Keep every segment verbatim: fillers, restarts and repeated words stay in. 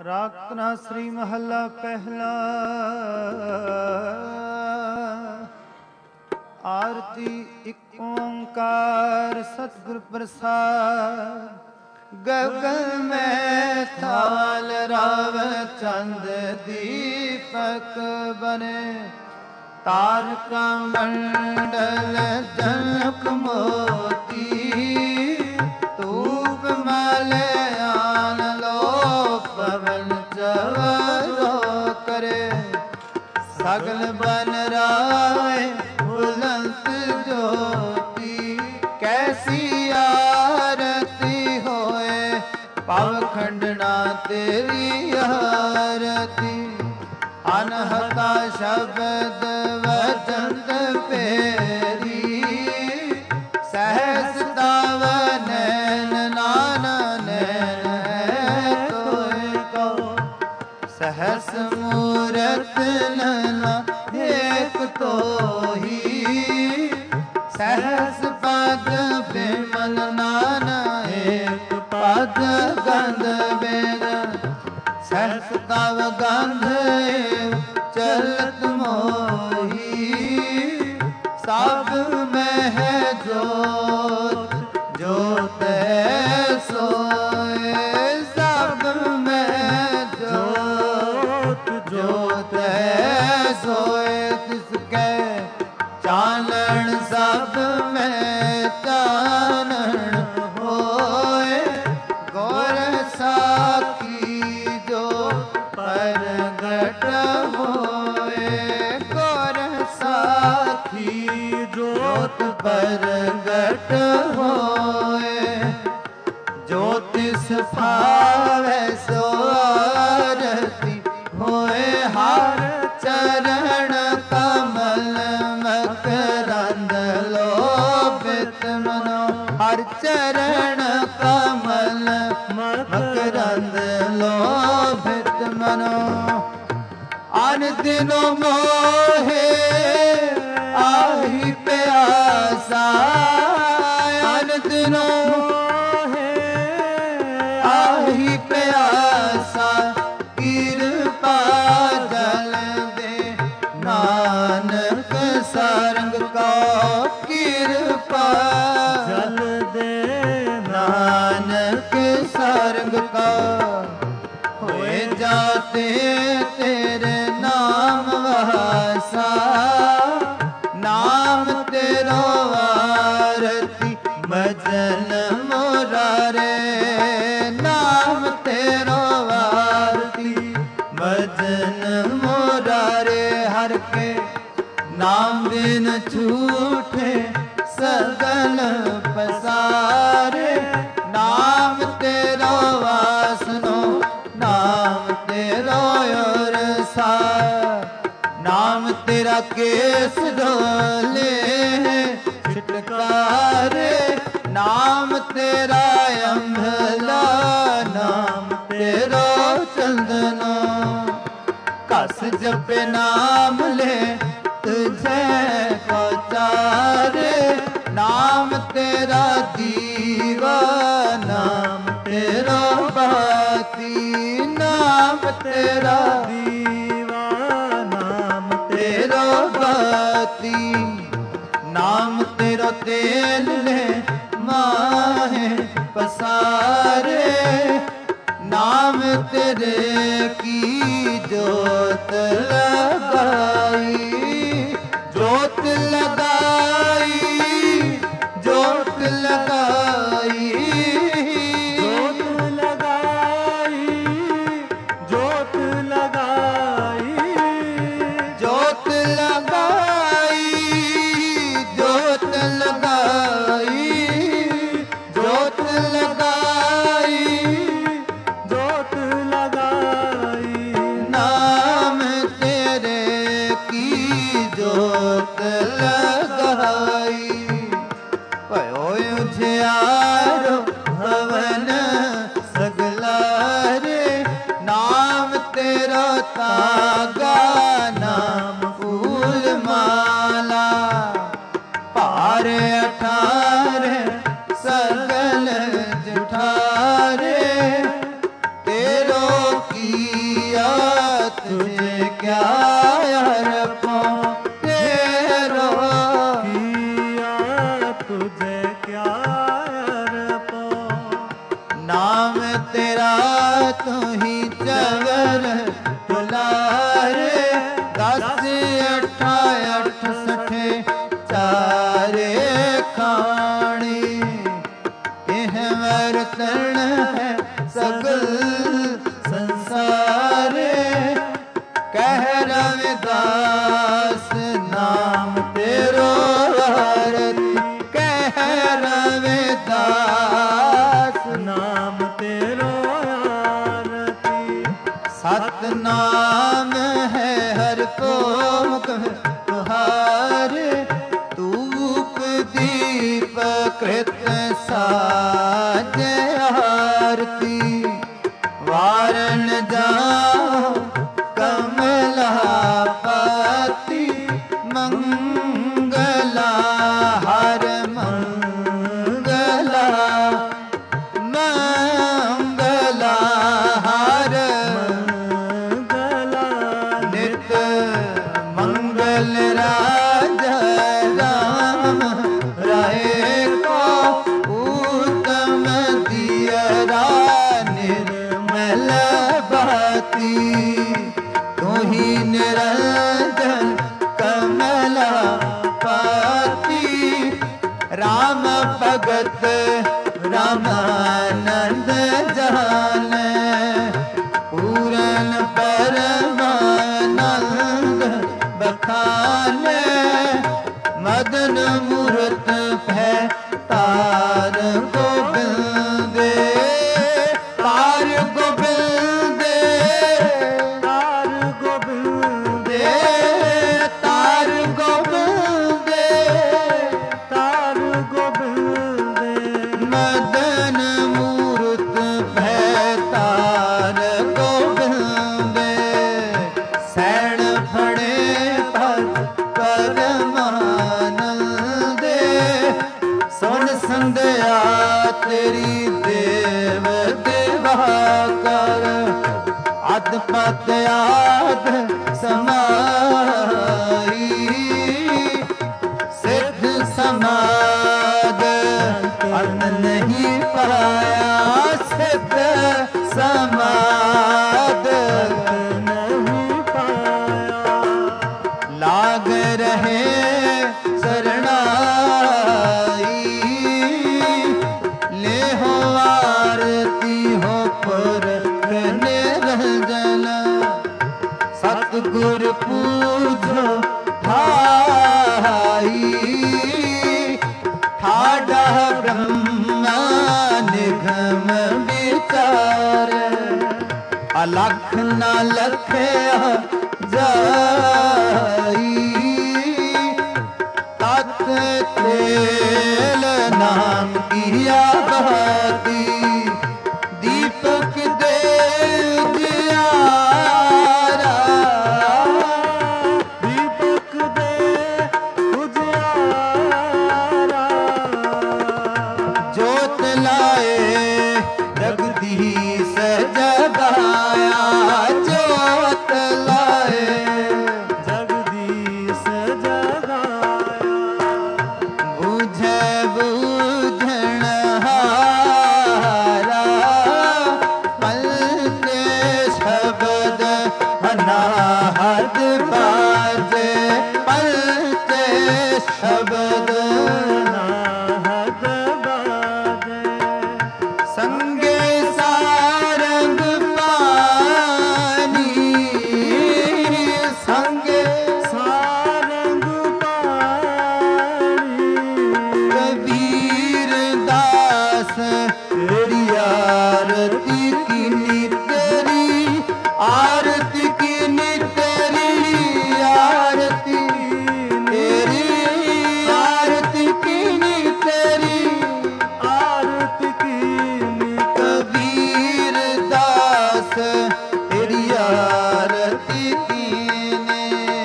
ਰਾਗ ਧਨਾ ਸ੍ਰੀ ਮਹੱਲਾ ਪਹਿਲਾ। ਆਰਤੀ ਇੱਕ ਓੰਕਾਰ ਸਤਿਗੁਰ ਪ੍ਰਸਾਦ। ਗਗਨ ਮੈਂ ਥਾਲ ਰਾਵ ਚੰਦ ਦੀਪਕ ਬਨੇ। ਤਾਰਕਾ ਮੰਡਲ ਜਨਕ ਮੋਤੀ। ਧੂਪ ਮਲਿਆਨ ਲੋ ਪਵਨ ਚਵਰੋ ਕਰੇ। ਸਗਲ ਬਨ ਰਾਏ ਬੁਲੰਦ ਜੋਤੀ। ਕੈਸੀ ਆਰਤੀ ਹੋਏ ਪਵ ਖੰਡਨਾ ਤੇਰੀ ਆਰਤੀ। ਅਨਹਤਾ ਸ਼ਬਦ ਵਚਨ ਪੇਰੀ। ਸਹਿਸ ਤਵ ਨੈਣ ਨਾਨਾ ਨੈਣ ਹੈ ਤੋਏ ਕੋ। ਸਹਸ ਮੂਰਤ ਨੈਣਾ ਏਕ ਤੋਹੀ। ਸਹਸ ਪਦ ਬਿਮਲ ਨਾਨਾ ਏਕ ਪਦ ਗੰਧ ਬੇਦ। ਸਹਸ ਤਵ ਗੰਧ ਚਲਤ ਮੋਹੀ। ਸਭ ਮਹਿ ਜੋਤ ਜੋਤ ਹੈ ਸੋਏ। ਸਭ ਮਹਿ ਜੋਤ ਜੋਤ ਹੈ ਸੋਏ। ਤਿਸ ਕੈ ਚਾਨਣ ਸਭ ਮਹਿ ਚਾਨਣ ਹੋਏ। ਗੁਰ ਸਾਖੀ ਜੋ ਪ੍ਰਗਟ ਹੋਏ। ਗੁਰ ਸਾਖੀ ਜੋਤ ਪ੍ਰਗਟ ਹੋਏ। ਜੋ ਤਿਸ ਭਾਵੈ ਸੋ ਆਰਤੀ ਹੋਏ। ਹਰ ਚਰਨ ਕਮਲ ਮਕਰੰਦ ਲੋਭਿਤ ਮਨੋ। ਹਰ ਚਰਨ ਕਮਲ ਮਕਰੰਦ ਲੋਭਿਤ ਮਨੋ। ਅਨ ਦਿਨੋ ਮੋਹੇ ਆਹੀ ਪਿਆਸਾ। ਅਨ ਦਿਨੋ ਮੋਹੇ ਆਹੀ ਪਿਆਸਾ। ਕਿਰਪਾ ਜਲ ਦੇ ਨਾਨਕ ਸਰੰਗ ਕੋ। ਕਿਰਪਾ ਜਲ ਦੇ ਨਾਨਕ ਸਰੰਗ ਕੋ। ਹੋਏ ਜਾਤੇ ਤੇਰੇ ਨਾਮ ਵਹਾਸਾ। ਨਾਮ ਤੇਰੋ ਆਰਤੀ ਭਜਨ ਮੁਰਾਰੇ। ਨਾਮ ਤੇਰੋ ਆਰਤੀ ਭਜਨ ਮੁਰਾਰੇ। ਹਰ ਕੇ ਨਾਮ ਬਿਨ ਝੂਠੇ ਸਗਲ ਪਸਾਰੇ। ਨਾਮ ਤੇਰੋ ਵਾਸਨੋ ਨਾਮ ਤੇਰੋ ਅਰਸਾ। ਨਾਮ ਤੇਰਾ ਕੇਸ ਢੋਲੇ ਛਿਟਕਾਰੇ। ਨਾਮ ਤੇਰਾ ਅੰਭਲਾ ਨਾਮ ਤੇਰਾ ਚੰਦਨਾ। ਕਸ ਜਪੇ ਨਾਮ ਲੈ ਤੁਝੇ ਕੋ ਚਾਰੇ। ਨਾਮ ਤੇਰਾ ਜੀਵਾ ਨਾਮ ਤੇਰਾ ਬਾਤੀ। ਨਾਮ ਤੇਰਾ ਦੀਵਾ ਨਾਮ ਤੇਰਾ ਬਾਤੀ। ਨਾਮ ਤੇਰਾ ਤੇਲ ਲੈ ਮਾਹੇ ਪਸਾਰੇ। ਨਾਮ ਤੇਰੇ ਕੀ ਜੋਤ ਲਗਾਈ। ਜੋਤ ਲਗਾਈ ਜੋਤ ਲਗਾਈ। ਜੋਤ ਲਗਾਈ ਜੋਤ ਲਗਾਈ। ਜੋਤ ਲਗਾਈ ਜੋਤ ਲਗਾਈ। ਜੋਤ ਲਗਾਈ ਜੋਤ ਲਗਾਈ। ਨਾਮ ਤੇਰੇ ਕੀ ਜੋਤ ਲਗਾਈ। ਭਇਓ ਉਜਿਆਰੋ ਭਵਨ ਸਗਲਾਰੇ। ਨਾਮ ਤੇਰਾ ਤਾਗਾ ਨਾਮ ਫੂਲ ਮਾਲਾ। ਭਾਰ ਅਠਾਰੇ ਸਗਲ ਜਠਾਰੇ। ਤੇਰੋ ਕੀ तुझे क्या अर्पण तेरो किया तुझे क्या अर्पण। नाम तेरा तू ही चवर दुलारे दस अठा अठ सठे चारे खाणी यह वर्तन है सगल संसार कह रविदास नाम तेरो आरती कह रविदास नाम तेरो आरती। सतनाम है हर को मुख तुहारे धूप दीप कृत साज आरती वारण जाओ कमलापति मंगला हर मंगला मंगला हर मंगला नित मंगल राजा राम राय को उत्तम दियरा निर्मल बाती तू ही निरंजन कमलापति राम भगत रामानंद जान पूरन परमानंद बखान मदन मूर्त है तार गोबिंद तार गोबिंद तार गोबिंद तार गोबिंद तार गोबिंद मदन मूर्त है तार गोबिंद सैण फड़े पर परमानंद सुन संध्या तेरी देव दिवाकर अद पद आद समाई सिद्ध समाद अन नहीं पाया सिद्ध समाद नहीं पाया। लाग रहे शरणाई ले हो आरती हो पर निरंजन सतगुर पूजो ठाई ठाडा ब्रह्मा निगम विचार अलख न लखया जाई तत तेल नाम किया बहाती दीपक दे जियारा दीपक दे उजियारा जोत लाए जगदीश जगाया जोत लाए जगदीश जगाया। बुझे बुझण हारा पलते शब्द अनाहद बाजे पलते शब्द नाहद बाजे संगे सारंग पानी संगे सारंग पानी। कबीर दास तेरी आरती की तेरी आरती की तेरी आरती तेरी आरती की तेरी आरती की कबीर दास तेरी आरती कीने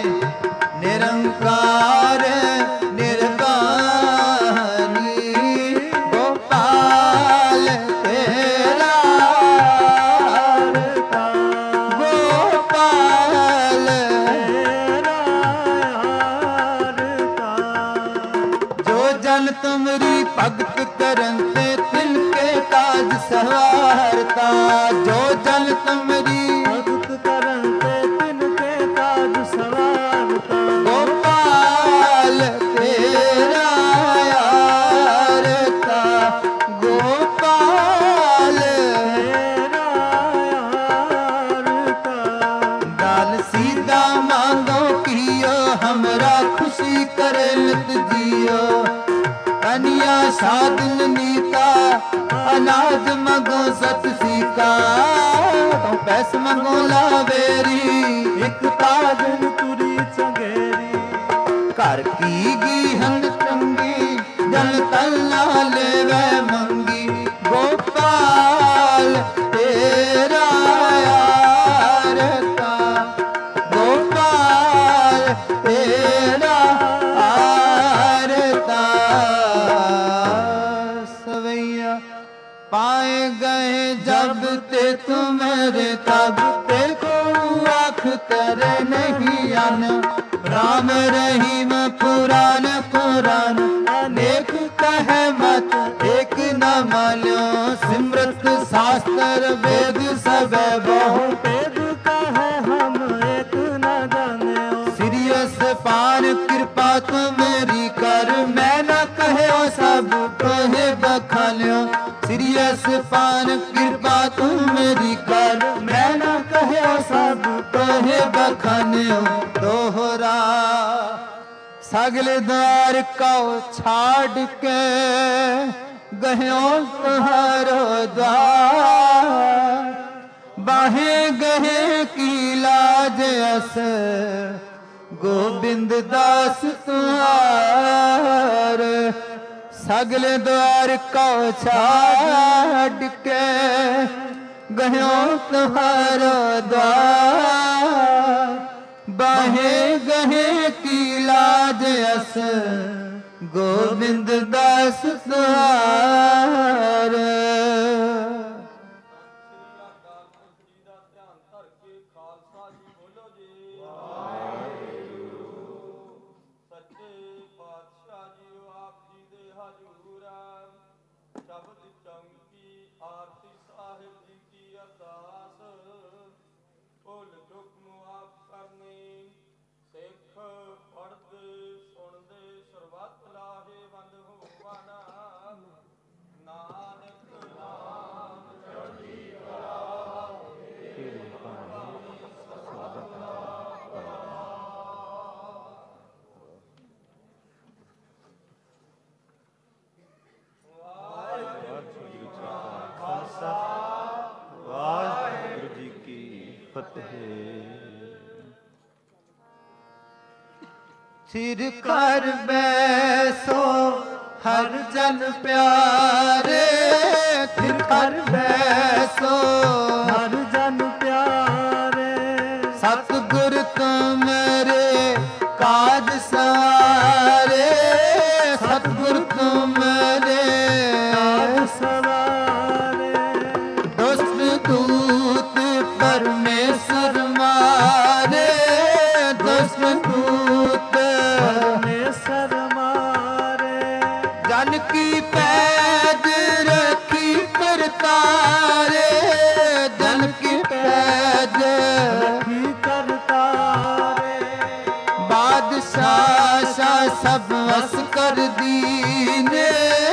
निरंकार निर्वाणी गोपाल तेरा गोपाल दिन नीता अनाज मंगो सत सीका तो पैस मंगो लावेरी एक ताजन तुरी चंगेरी घर की गीहन चंगी जल तल्ला लेवे मंगी गोपाल तेरा यार का गोपाल तेरा यार का सवैया पाए गए जब ते तुम्हारे तब ते को आँख करे नहीं अन राम रहीम पुराण पुराण अनेक कहे मत एक न मान्यो सिमरत शास्त्र वेद सब बहु वेद कहे हम एक न जान्यो सीरियस पार कृपा तुम्हारी कर मैं न कहे सब कहे बखान्यो सीरियस पार कृपा तुम्हारी कर मैं न कहे सब कहे बखान्यो दोहरा सगले द्वार को छाड़ के गयो तुम्हारो द्वार बाहे गहे की लाज अस गोविंद दास तुम्हार सगले द्वार को छाड़ के गयो तुम्हारो द्वार बाहे गहे की लाज अस गोविंद दास तुम्हार सिर कर बैसो हर जन प्यारे सिर कर बैसो हर जन प्यारे सतगुर तुम मेरे काज सवारे सतगुर तुम मेरे काज सवारे दुष्ट दूत परमेश्वर मारे दुष्ट दूत परमेश्वर मारे जन की पैद रखी करतारे जन की पैद रखी करतारे बादशाह शाह सब वस कर दीने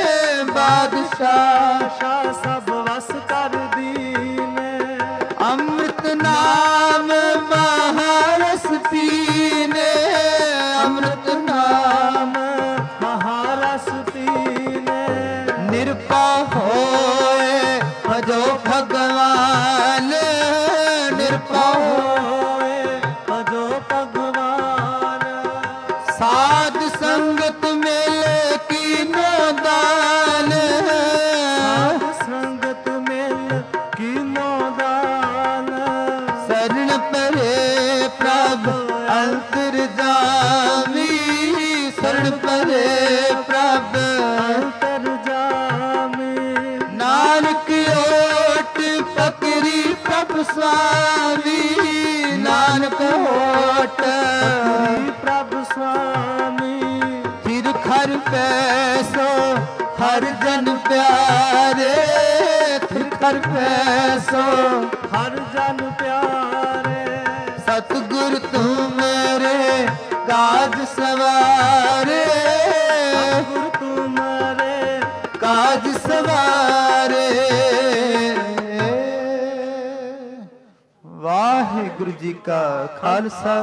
बादशाह शाह सब वस कर दीने अमृत नाम महारस पीने अमृत नाम महारस पीने निरपा होए भजो भगवान निरपा होए भजो भगवान साध संगत मिले की नोदान साध संगत मिल कीनो दान शरण परे प्रभ अंतर जामी शरण परे प्रभ अंतर जामी नानक ओट पकड़ी प्रभ स्वामी नानक ओट प्रभु स्वामी फिर खर पैसो हर जन प्यारे फिर खर पैसो हर जन प्यारे सतगुर तुम मेरे काज सवारे गुरु तुम्हारे काज सवारे वाहिगुरु जी का खालसा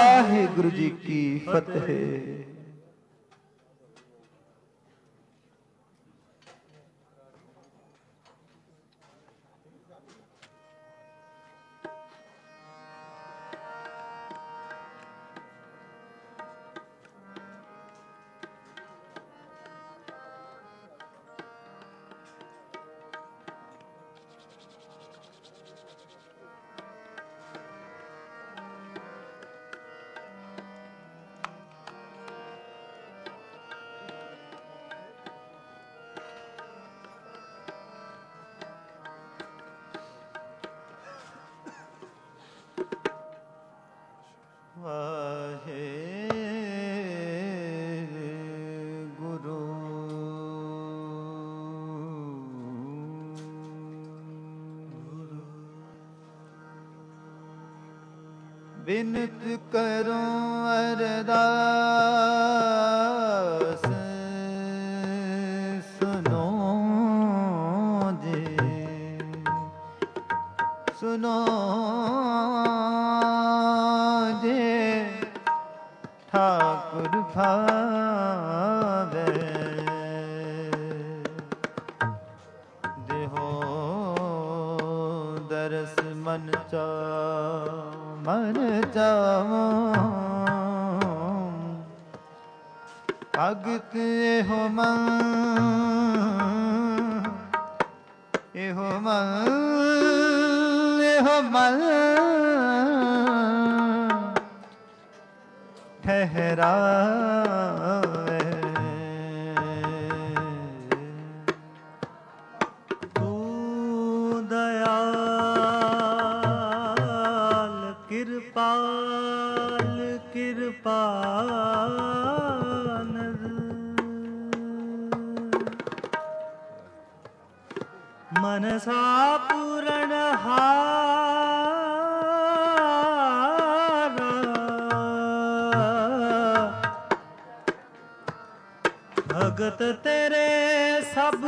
वाहिगुरु जी की फतेह। ਵਾਹੇ ਗੁਰੂ ਬਿਨਤ ਕਰੋ ਅਰਦਾਸ ਸੁਨੋ ਜੀ ਸੁਨੋ ਜੀ ਠਾਕੁਰ ਭਾਵੇ ਦੇਹੋ ਦਰਸ ਮਨ ਚਾ ਮਨ ਚਾਵੋ ਭਗਤ ਇਹੋ ਮਨ ਇਹੋ ਮਨ ਇਹੋ ਮਨ ਠਹਿਰਾਵੇ ਤੂੰ ਦਇਆਲ ਕਿਰਪਾਲ ਕਿਰਪਾਨ ਮਨਸਾ ਪੂਰਨ ਹਾਰਾ ਭਗਤ ਤੇਰੇ ਸਭ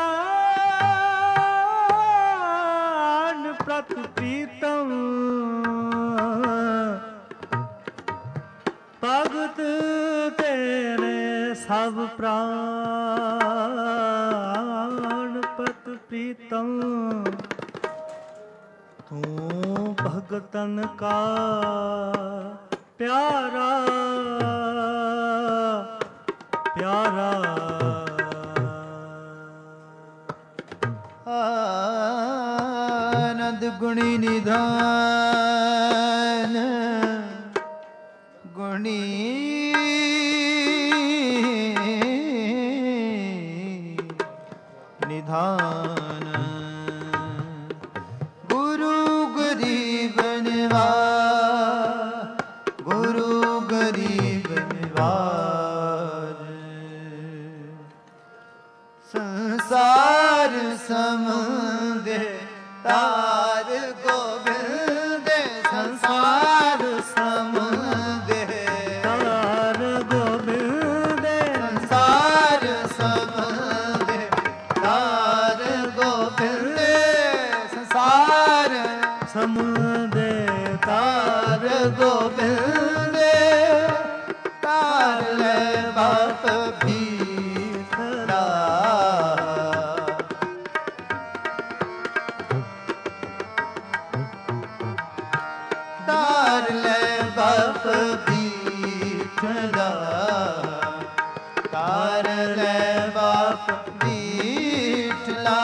ਪ੍ਰਾਨ ਪ੍ਰਤ ਪ੍ਰੀਤਮ ਭਗਤ ਤੇਰੇ ਸਭ ਪ੍ਰਾਨ ਪ੍ਰਤ ਪ੍ਰੀਤਮ ਤੂੰ ਭਗਤਨ ਕਾ ਪਿਆਰਾ ਪਿਆਰਾ ਆਨੰਦ ਗੁਣੀ ਨਿਧਾਨ ਗੁਣੀ ਨਿਧਾਨ ਗੁਰੂ ਗਰੀਬ ਨਿਵਾਜ ਗੁਰੂ ਗਰੀਬ ਨਿਵਾਜ ਸੰਸਾਰ ਸਮੁੰਦੇ ਤਾਰ ਗੋਬਿੰਦ ਸੰਸਾਰ ਸਮੁੰਦੇ ਤਾਰ ਗੋਬਿੰਦ ਸੰਸਾਰ ਸਮੁੰਦੇ ਤਾਰ ਗੋਬਿੰਦ ਸੰਸਾਰ ਸਮੁੰਦੇ ਤਾਰ ਗੋਬਿੰਦ ਤਾਰ ਲੈ ਬਾਪ ਭੀਖ ਦਾ ਤਾਰ ਲੈ ਬਾਪ ਭੀਖ ਦਾ ਤਾਰ ਲੈ ਬਾਪ ਭੀਖ ਲਾ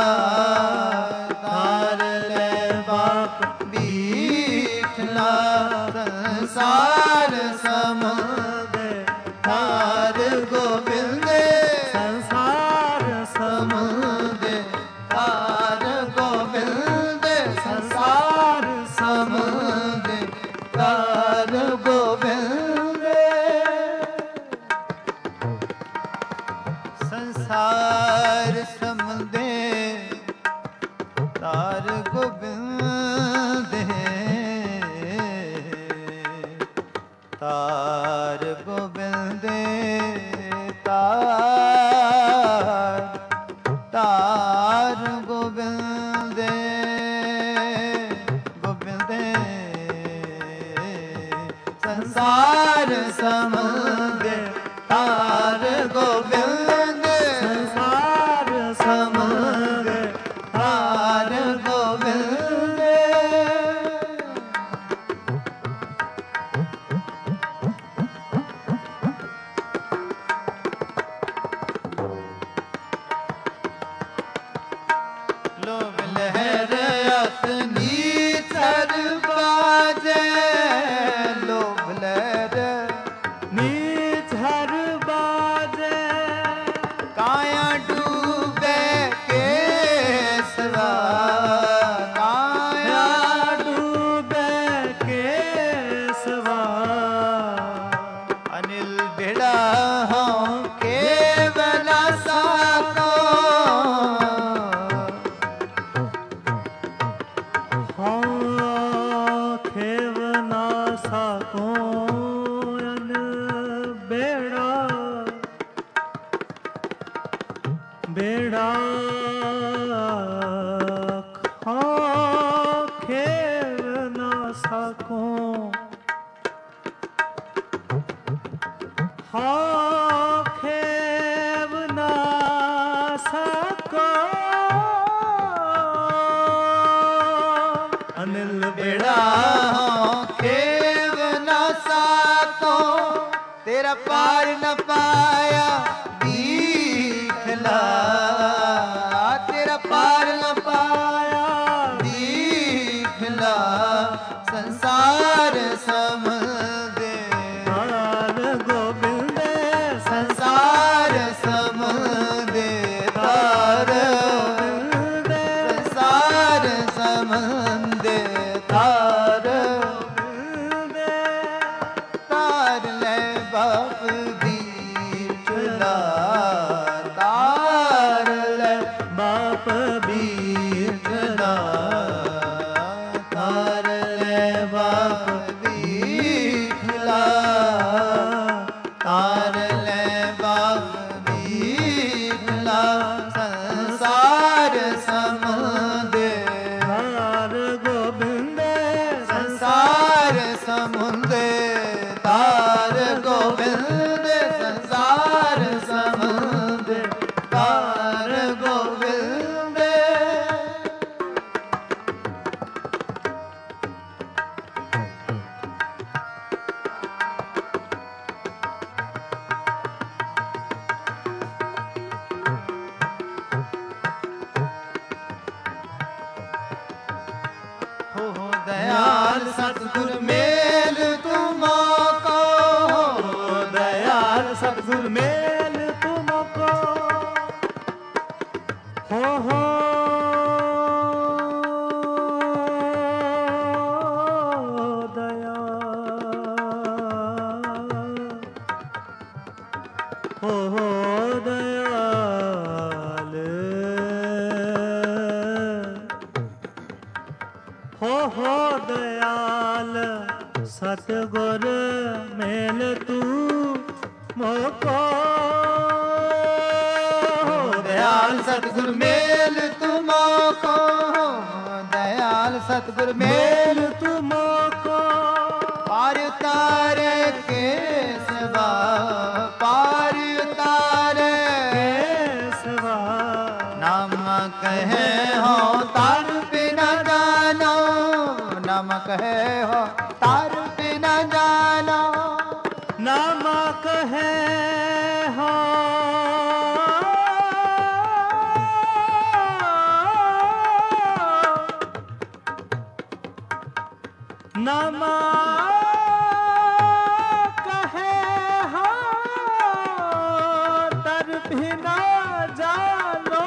ਤਾਰ ਲੈ ਬਾਪ ਭੀਖ ਲਾ ਸੰਸਾਰ ਸਮੁੰਦੇ ਤਾਰ ਗੋਬਿੰਦ ਸੰਸਾਰ ਸਮੁੰਦੇ ਤਾਰ ਗੋਬਿੰਦ ਸੰਸਾਰ ਸਮੁੰਦੇ ਤਾਰ ਗੋਬਿੰਦ ਸੰਸਾਰ ਸਮੁੰਦੇ ਤਾਰ ਗੋਬਿੰਦ ਤਾਰ ਗੋਬਿੰਦ ਤਾਰ ਤਾਰ ਗੋਬਿੰਦ ਗੋਬਿੰਦ ਸੰਸਾਰ ਸਮੁੰਦੇ ਤਾਰ ਗੋਬਿੰਦ ਸੰਸਾਰ ਸਮੁੰਦੇ ਤਾਰ ਗੋਬਿੰਦ ਲੋਭ ਲਹਿਰ ਅਤਨੀ ਚਰ ਬਾਜੇ ਲੋਭ ਲਹਿਰ ਨੀ सको हाँ खेव ना सको अनिल बेड़ा खेव न साको तेरा पार न पाया दीखला तेरा पार न पाया दीखला संसार समदे तार गोबिंद संसार समदे तार संसार समदे तार तार ले बाप दीखला तार ले बाप दीखला तार ले बाप दीखला तार ले बाप दीखला संसार समदे तार गोबिंद संसार समुंदे तार गोविंद संसार समुंदे तार गोविंद हो हो दयाल सतगुर मेल तुमको हो दयाल सतगुर मेल तुमको हो हो दयाल हो हो दयाल हो हो दयाल सतगुर मेल तू मोको दयाल सतगुर मेल तुमको दयाल सतगुर मेल तुमको पार उतारे के सेवा पार उतारे सेवा नाम कहे हो तार बिना जानो नाम कहे हो तार बिना जानो नामक है हो नमक है हो तर भी ना जानो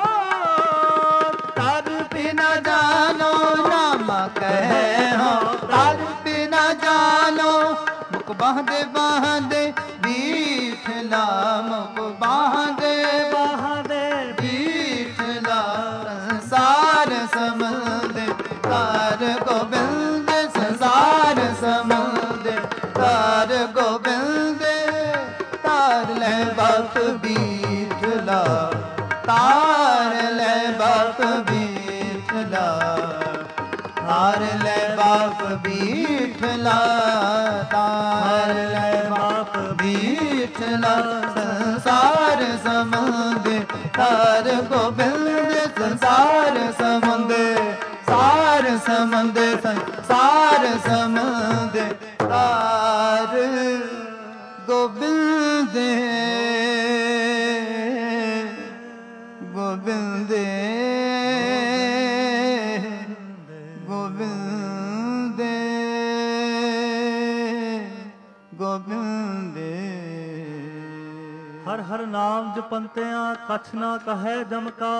तर भी बिना जानो नाम कहे हो तार बिना जानो मुख बांधे बांधे बीठला मुख बांधे बहादे बीठला संसार समदे तार गोबिंद संसार समदे तार गोबिंद तार ले बाप बीठला तार ले बाप बीठला तार ले बाप बीठला तार ले बाप बीठला संसार समदे तार गोबिंद संसार समदे सार समदे संसार समदे तार गोबिंद गोविंद गोविंद गोविंद हर हर नाम जपंतिया कछ ना कहे जमका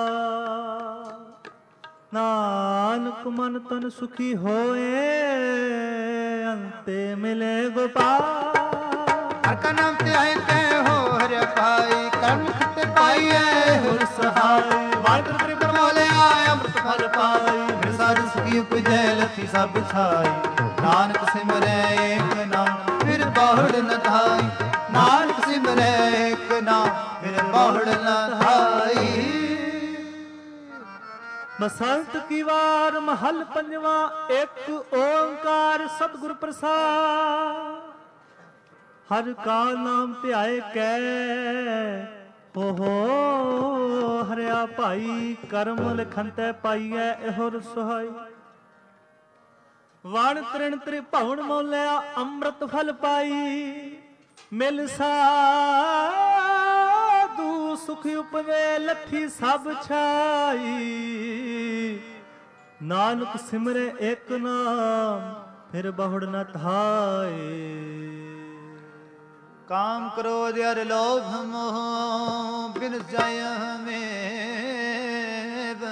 नानक मन तन सुखी होए अंते मिले गोपाल हर का नाम ते आए ते हो हर पाई कर्म खत पाइए हुर सहाय वाहिगुरु त्रिपुर मोले आए अमृत फल पाई फिर सारी सुखी उपजै लथी सब छाई नानक सिमरै एक नाम फिर बहुड़ न धाई नानक सिमरै एक नाम फिर बहुड़ न धाई बसंत की वार महल पंजवा एक ओंकार सतगुर प्रसाद। हर का नाम ध्याए कै ओहो हरिया भाई। करम लिखंतै पाईऐ एहो रसोई। वण तृण त्रिभुवन मोलिया अमृत फल पाई। मिल साधु सुख उपजे लठी सब छाई। नानक सिमरे एक नाम फिर बहुड़ न थाए। काम क्रोध अर लोभ मोह बिन जय में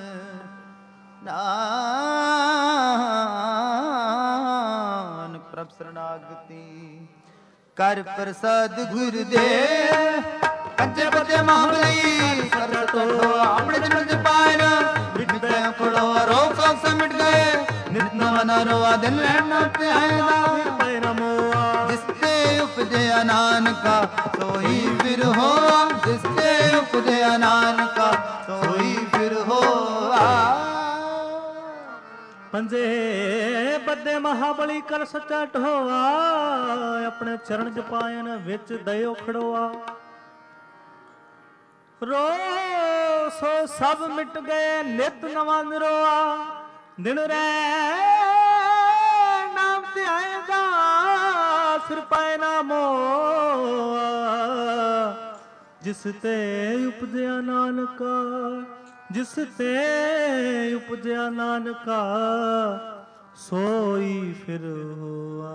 नानक प्रभ शरणागति। कर प्रसाद गुरुदेव पंजे बजे महाबली। करत तो अमृत मिट पाए ना मिट गए खड़ो रोग सब से मिट गए। नित नवा नरवा दिन रहना पे आएगा जिससे उपजया नानका सोई फिर हो। जिससे उपजया नानका सोई फिर हो। पंजे बदे महाबली कर सच्चा ढोआ। अपने चरण जपायन विच दयो खड़ोआ। रो सो सब मिट गए नित नवा निरोआ। दिन रे नाम ध्याएगा सिर पाए ना मोआ। जिस ते उपजया नानका जिस ते उपजया नानका सोई फिर हुआ।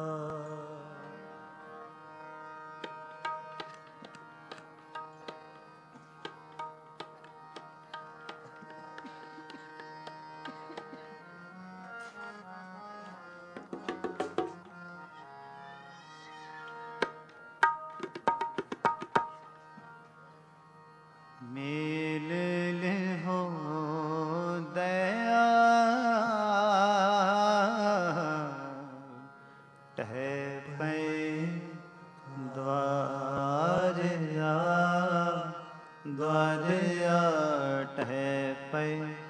मेल ले हो दया टह पे द्वारया द्वारया टह पे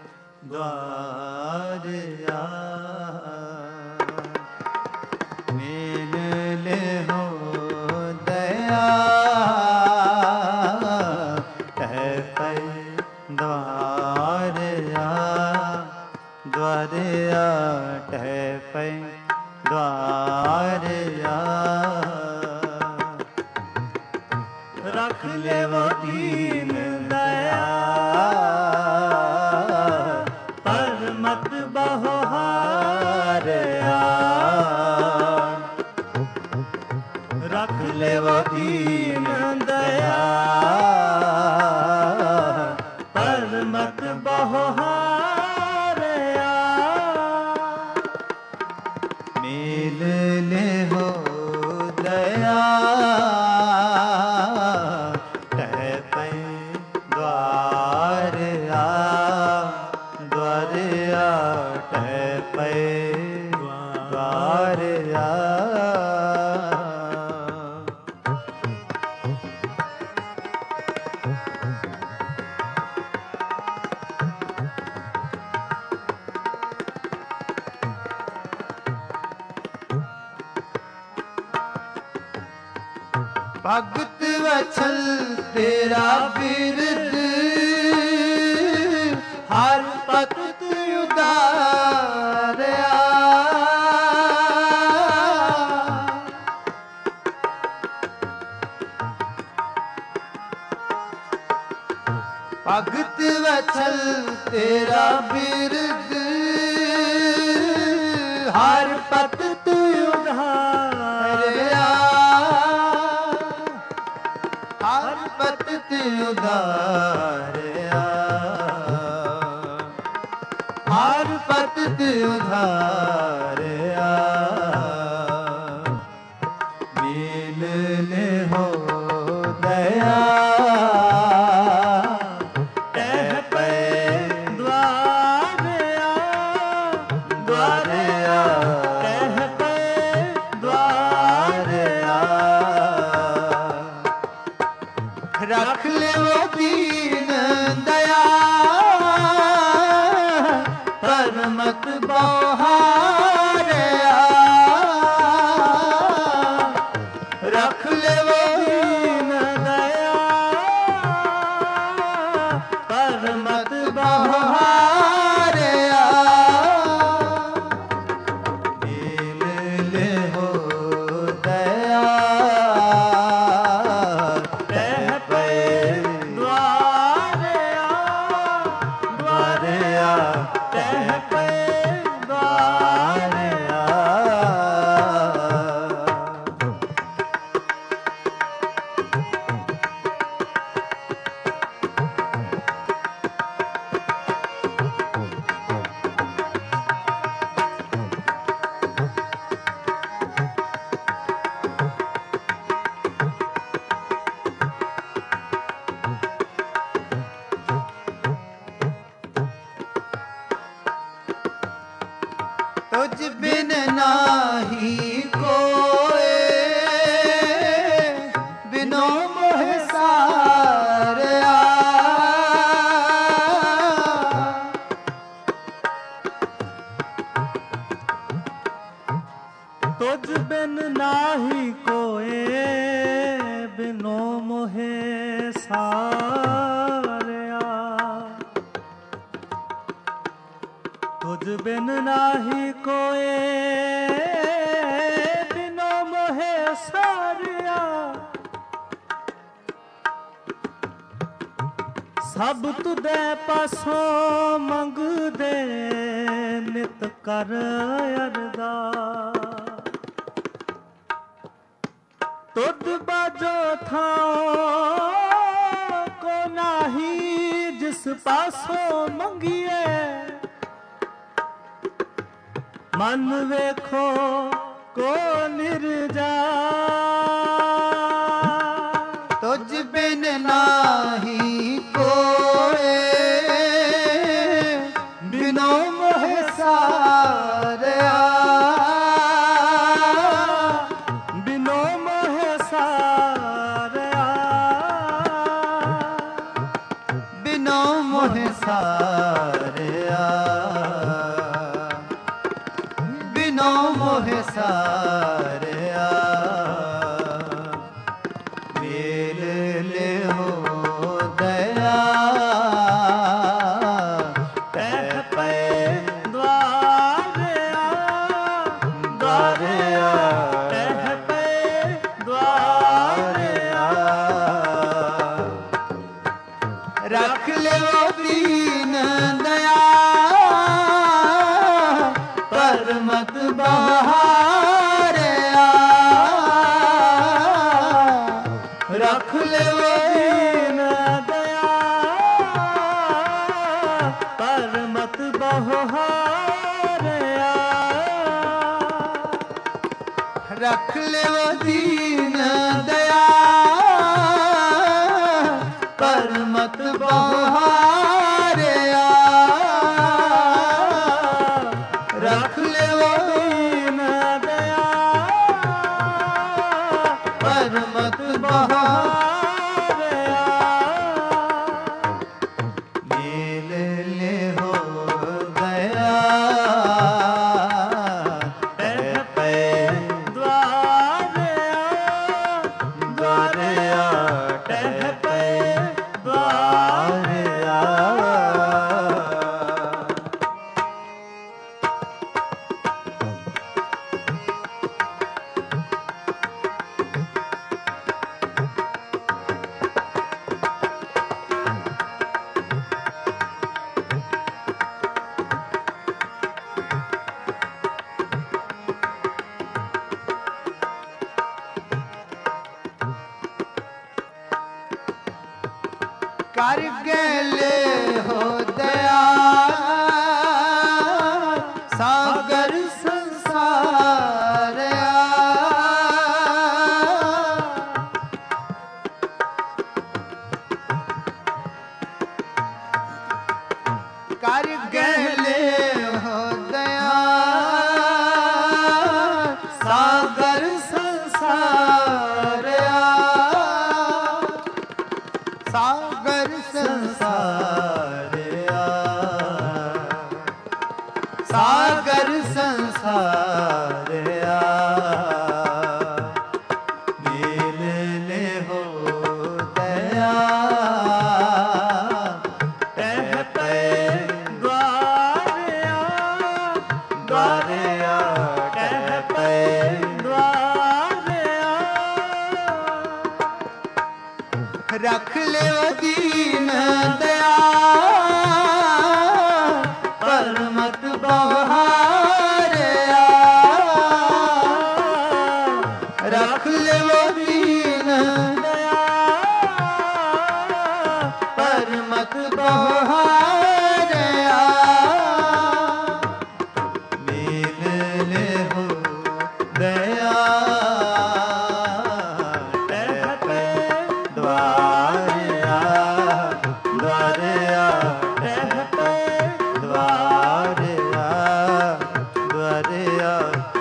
द्वारया। मेल ले हो दया द्वारया द्वारया टह पे द्वारया। रख ले वो दीन दया पर मत बहारया। रख ले वो दीन दया मत बहारया। मेल ले हो दया टह पे द्वारया द्वारया टह पे द्वारया। भगत वचल तेरा बिरद हर भगत उदारया। भगत वचल तेरा बिरद हर भगत उदारया। हर पतित उधारया हर पतित उधारया। मेल ले हो दया टह पे द्वारया द्वारया टह पे द्वारया। रख ले वो दीन दया पर मत बहा। नाही कोय बिनो मोह सारया। तुझ बिन नाही कोय बिनो मोहे सारया। तुझ बिन नाही कोय बिनो मोहे सारया। सब तुदे पासों मंगदे नित कर अरदास। तुद बाजो थाओ को नाही जिस पासों मंगिए। मन वेखो को निर्जा। तुझ बिन नाही कोय बिनो मोह सारया। बिनो मोह सारया। बिनो मोह सारया। बिनो मोह सारया। मेल ले हो दया तह पे द्वारया। द्वारया तह पे द्वारया। रख ले दीन दया पर मत बहारया। रख ले दीन दया पर मत बहारया। रख ले दीन दया पर मत बहारया। रख ले दीन दया पर मत बहारया। मेल ले हो दया तह पे द्वारया। द्वारया तह पे द्वारया। कर गले हो दया सागर संसारया। कर गले हो दया सागर संसारया। सागर संसारया। सागर संसारया। मेल ले हो दया तह पे द्वारया। द्वारया तह पे द्वारया। रख ले दीन दया पर मत बहारया। रख ले दीन दया पर मत बहारया। मेल ले हो दया तह पे द्वारया।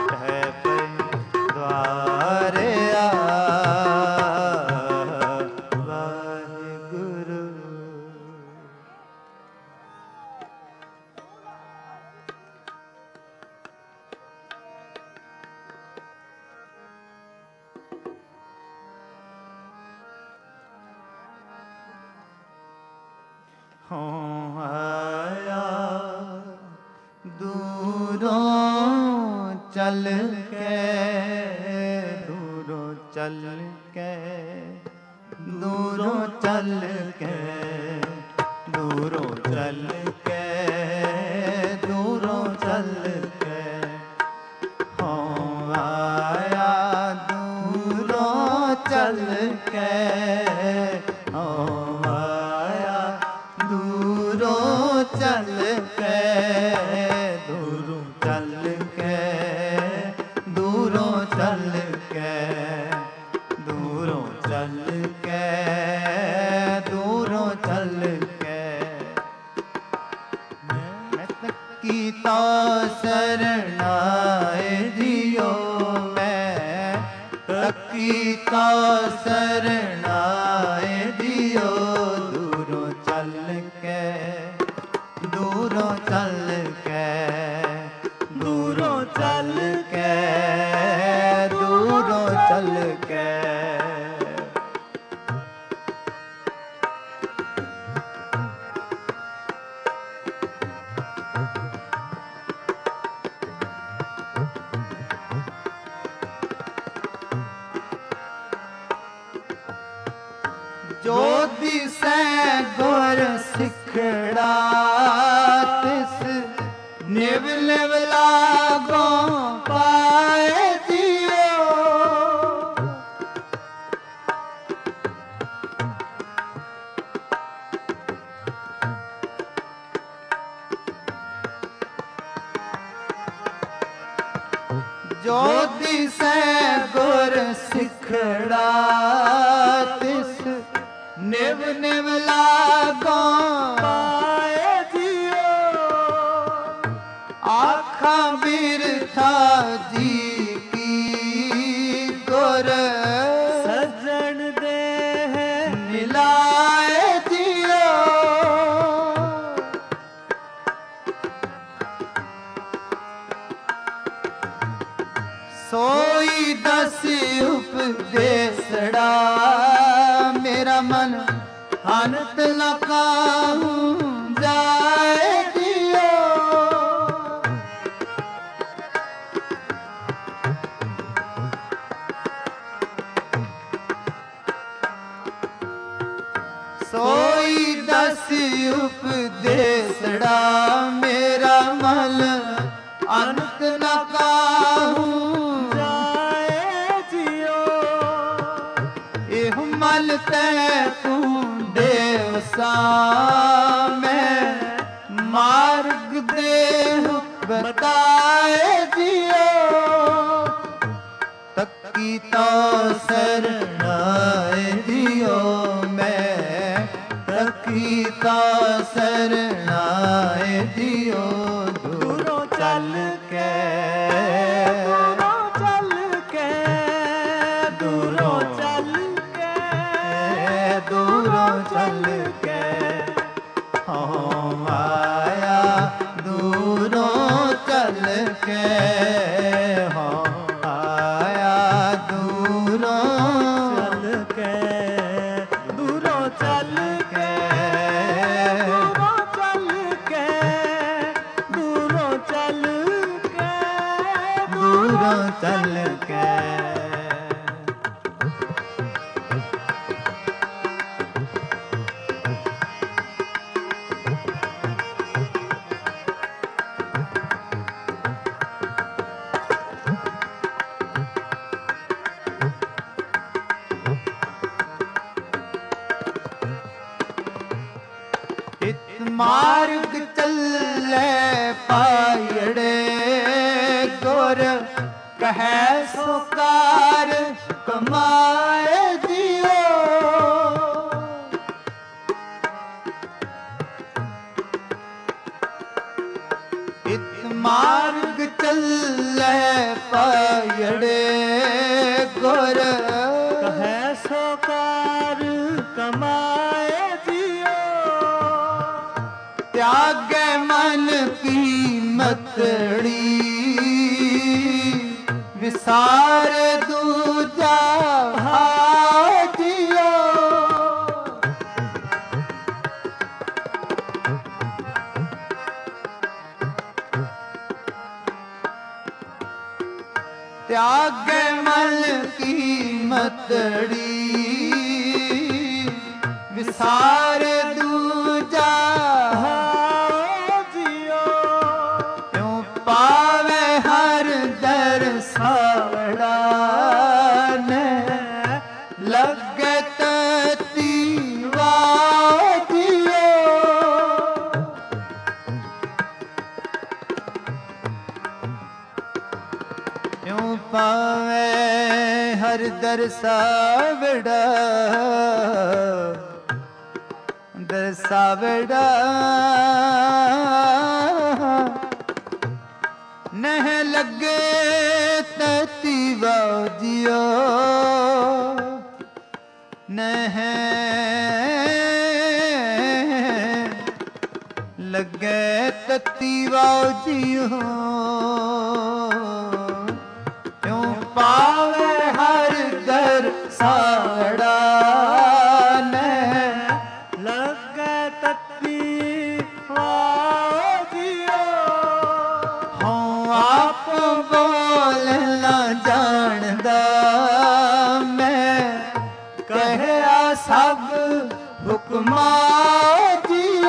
ਹੈ ਪਈ ਦੁਆਰੇ ਆ ਵਾਹਿਗੁਰੂ। ਹੋਂ ਆਇਆ ਦੂਰੋਂ ਚੱਲ ਕੇ, ਦੂਰੋਂ ਚੱਲ ਕੇ, ਦੂਰੋਂ ਚੱਲ ਕੇ, ਦੂਰੋਂ ਚੱਲ ਕੇ, ਦੂਰੋਂ ਚੱਲ ਕੇ, ਹੋਂ ਆਇਆ ਦੂਰੋਂ ਚੱਲ ਕੇ, ਹੋਂ ਆਇਆ ਦੂਰੋਂ ਚੱਲ ਕੇ, ਦੂਰੋਂ ਚੱਲ ਕੇ, ਦੂਰੋਂ ਚੱਲ ਕੇ, ਦੂਰੋਂ ਚੱਲ ਕੇ, ਦੂਰੋਂ ਚੱਲ ਕੇ, ਮੈਂ ਤੱਕੀ ਤਾ ਸਰਣਾਏ ਜੀਓ, ਮੈਂ ਤੱਕੀ ਤਾ ਸਰਣਾਏ ਜੀਓ, ਦੂਰੋਂ ਚੱਲ ਕੇ, ਦੂਰੋਂ ਚੱਲ ਕੇ, ਦੂਰੋਂ ਚੱਲ ਕੇ, ਦੂਰੋਂ ਚੱਲ ਕੇ, ਜੋ ਦਿਸੈ ਗੁਰ ਸਿਖੜਾ, ਤਿਸ ਨਿਵ ਨਿਵ ਲਾਗੋਂ ਪਾਏ ਜੀਓ, ਜੋ ਦਿਸੈ ਗੁਰ ਸਿਖੜਾ, ਤਿਸ ਨਿਵ ਨਿਵ ਲਾਗੋਂ ਪਾਏ ਜੀਓ, ਆਖਾਂ ਬਿਰਥਾ ਜੀ ਕੀ ਗੁਰ ਸੱਜਣ ਦੇ ਮਿਲਾਏ ਜੀਓ, ਸੋਈ ਦਸ ਉਪਦੇਸੜਾ, ਮੇਰਾ ਮਨ ਅਨੰਤ ਨ ਕਾਹੂ ਜਾਏ ਜੀਓ, ਸੋਈ ਦਸ ਉਪਦੇਸੜਾ, ਮੇਰਾ ਮਨ ਅਨੰਤ ਨ ਕਾਹੂ ਜਾਏ ਜੀਓ, ਇਹ ਮਲ ਤੈ ਤੂੰ ਦੇਵਸਾ, ਮੈਂ ਮਾਰਗ ਦੇਹ ਬਤਾਏ ਜੀਓ, ਤੱਕੀ ਤਾ ਸਰਣਾਏ ਜੀਓ, ਮੈਂ ਤੱਕੀ ਤਾ ਸਰਣਾਏ ਜੀਓ, ਦੂਰੋਂ ਚੱਲ ਕੇ, ਦੂਰੋਂ ਚੱਲ ਕੇ, ਦੂਰੋਂ ਚੱਲ ਕੇ, ਦੂਰੋਂ ਚੱਲ ਕੇ, ਹੋਂ ਆਇਆ ਦੂਰੋਂ ਚੱਲ ਕੇ, ਹੋਂ ਆਇਆ ਦੂਰੋਂ ਚੱਲ ਕੇ, ਦੂਰੋਂ ਚੱਲ ਕੇ, ਦੂਰੋਂ ਚੱਲ ਕੇ, ਦੂਰੋਂ ਚੱਲ ਕੇ, ਦੂਰੋਂ ਚੱਲ ਕੇ, ਮਾਰਗ ਚੱਲੇ ਪਾਇੜੇ ਗੁਰ ਕਹੈ ਸੋ ਕਾਰ ਕਮਾਏ ਦਿਓ। ਇਤ ਮਾਰਗ ਚੱਲੇ ਪਾਈੜੇ ਗੁਰ ਕਹੈ ਸੋ ਕਾਰ ਕਮਾਏ ਜਿਉ ਤਿਆਗੈ ਮਨ ਕੀ ਮਤੜੀ ਵਿਸਾਰ ਦੂਜਾ ਭਾਜਿਓ ਤਿਆਗੈ ਮਨ ਕੀ ਮਤੜੀ ਵਿਸਾਰ ਦੂਜਾ ਜਿਉ ਕਿਉ ਪਾਵੇ ਹਰ ਦਰਸਾਵੜਾ ਨੇ ਲੱਗੇ ਤਤੀ ਵਾਜਿਓ ਕਿਉ ਪਾਵੇ ਹਰ ਦਰਸਾਵੜਾ ਦਰਸਾਵੜਾ ਨਹਿ ਲੱਗੇ ਤਤੀ ਵਾਜਿਓ ਨਹਿ ਲੱਗੇ ਤਤੀ ਵਾਜਿਓ ਕਿਉ ਪਾਵੇ ਹਰ ਦਰ ਸਾੜਾ ਲੱਗੇ ਤਤੀ ਵਾਜਿਓ ਹਉ ਆਪ ਬੋਲ ਨਾ ਜਾਣਦਾ ਮੈਂ ਕਹਿਆ ਸਭ ਹੁਕਮਾ ਜਿਓ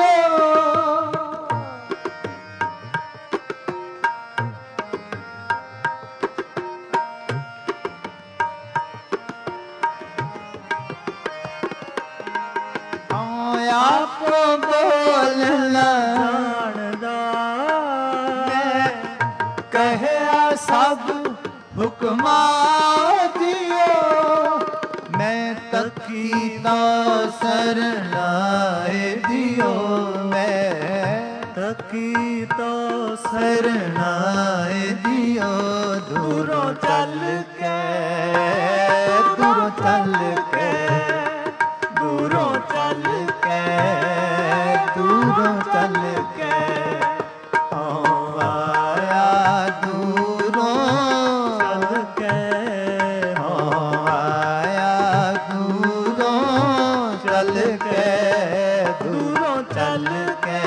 ਆਪ ਬੋਲਣਾ ਜਾਣਦਾ ਮੈਂ ਕਹਿਆ ਸਭ ਹੁਕਮਾ ਦਿਓ ਮੈਂ ਤਕੀ ਤਾ ਸਰਨਾਏ ਦਿਓ ਮੈਂ ਤਕੀ ਤੋ ਸਰਨਾਏ ਦਿਓ ਦੂਰੋਂ ਚੱਲ ਕੇ ਦੂਰੋਂ ਚੱਲ ਕੇ ਦੂਰੋਂ ਚੱਲ ਕੇ ਦੂਰੋਂ ਚੱਲ ਕੇ ਹਉ ਆਇਆ ਦੂਰੋਂ ਚੱਲ ਕੇ ਹਉ ਆਇਆ ਦੂਰੋਂ ਚੱਲ ਕੇ ਦੂਰੋਂ ਚੱਲ ਕੇ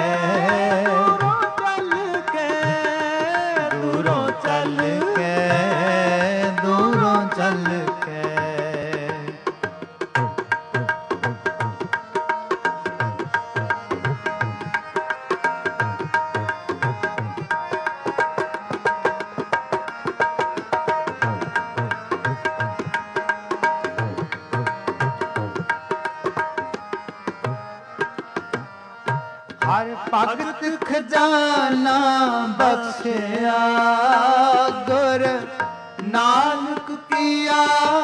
ਚੱਲ ਕੇ ਦੂਰੋਂ ਚੱਲ ਕੇ ਦੂਰੋਂ ਚੱਲ ਕੇ ਹਰ ਭਗਤ ਖਜ਼ਾਨਾ ਬਖਸ਼ਿਆ ਗੁਰ ਨਾਨਕ ਕੀਆ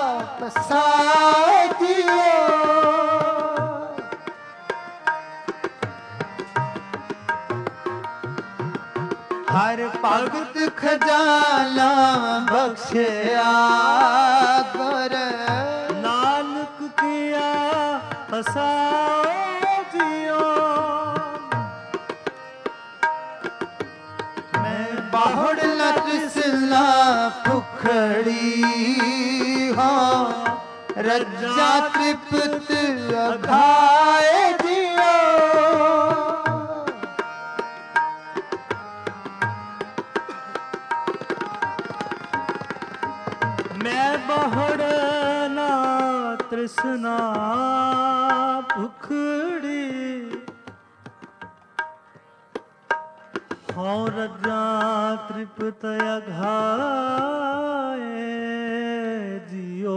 ਪਸਾਜਿਓ ਹਰ ਭਗਤ ਖਜ਼ਾਨਾ ਬਖਸ਼ਿਆ ਗੁਰ ਨਾਨਕ ਕੀਆ ਹਸਾਓ ਜਿਉ ਬਾਹੜ ਨ ਤ੍ਰਿਸ਼ਨਾ ਭੁਖੜੀ ਹਾਂ ਰੱਜਾ ਤ੍ਰਿਪਤ ਅਘਾਏ ਜਿਓ ਮੈਂ ਬਾਹੜ ਨਾ ਤ੍ਰਿਸ਼ਨਾ ਭੁਖੜੀ ਹਉ ਰੱਜਾ ਤ੍ਰਿਪਤ ਅਘਾਏ ਜਿਉ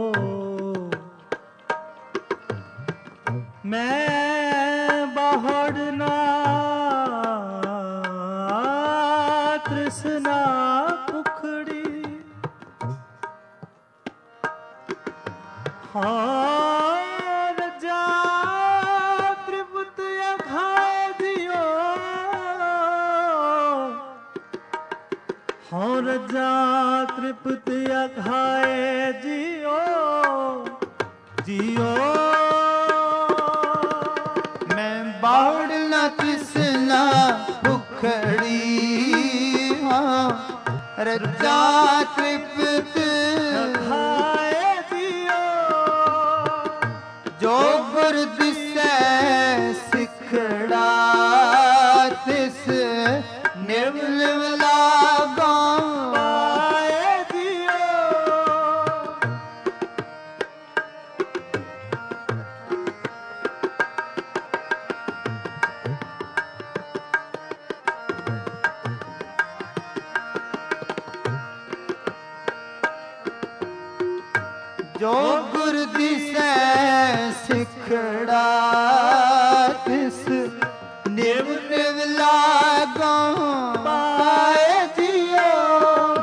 ਮੈਂ ਬਾਹੜ ਨਾ ਤ੍ਰਿਸ਼ਨਾ ਭੁਖੜੀ ਹਾਂ ਰੱਜਾ ਤ੍ਰਿਪਤ ਅਘਾਏ ਜਿਉ ਹਉ ਰੱਜਾ ਤ੍ਰਿਪਤ ਅਖਾਏ ਜੀਓ ਜੀਓ। ਮੈਂ ਬਾੜ ਨਾ ਤਿਸਨਾ ਭੁਖੜੀ ਹਾਂ, ਰਜਾ ਤ੍ਰਿਪਤ ਅਖਾਏ ਜੀਓ। ਜੋ ਗੁਰ ਦਿਸੈ ਸਿਖੜਾ, ਤਿਸ ਨਿਰਮਲ ਲਾਗਾਂ ਪਾਏ ਜੀਓ। ਜੋ ਗੁਰ ਦਿਸੈ ਸਿਖੜਾ, ਤਿਸ ਨਿਰਮਲ ਲਾਗਾਂ ਪਾਏ ਜੀਓ।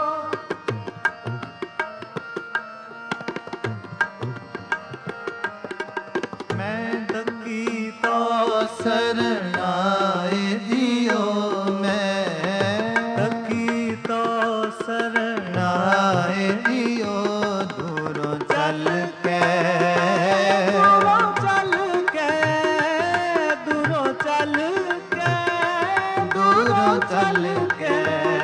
ਮੈਂ ਤੱਕੀ ਤੋ ਸਰਣਾਏ ਜੀਓ, ਮੈਂ ਤੱਕੀ ਤੋ ਸਰਣਾ ਨਾਏ ਜੀਓ। ਦੂਰੋਂ ਚੱਲ ਕੇ ਦੂਰੋਂ ਚੱਲ ਕੇ ਦੂਰੋਂ ਚੱਲ ਕੇ ਦੂਰੋਂ ਚੱਲ ਕੇ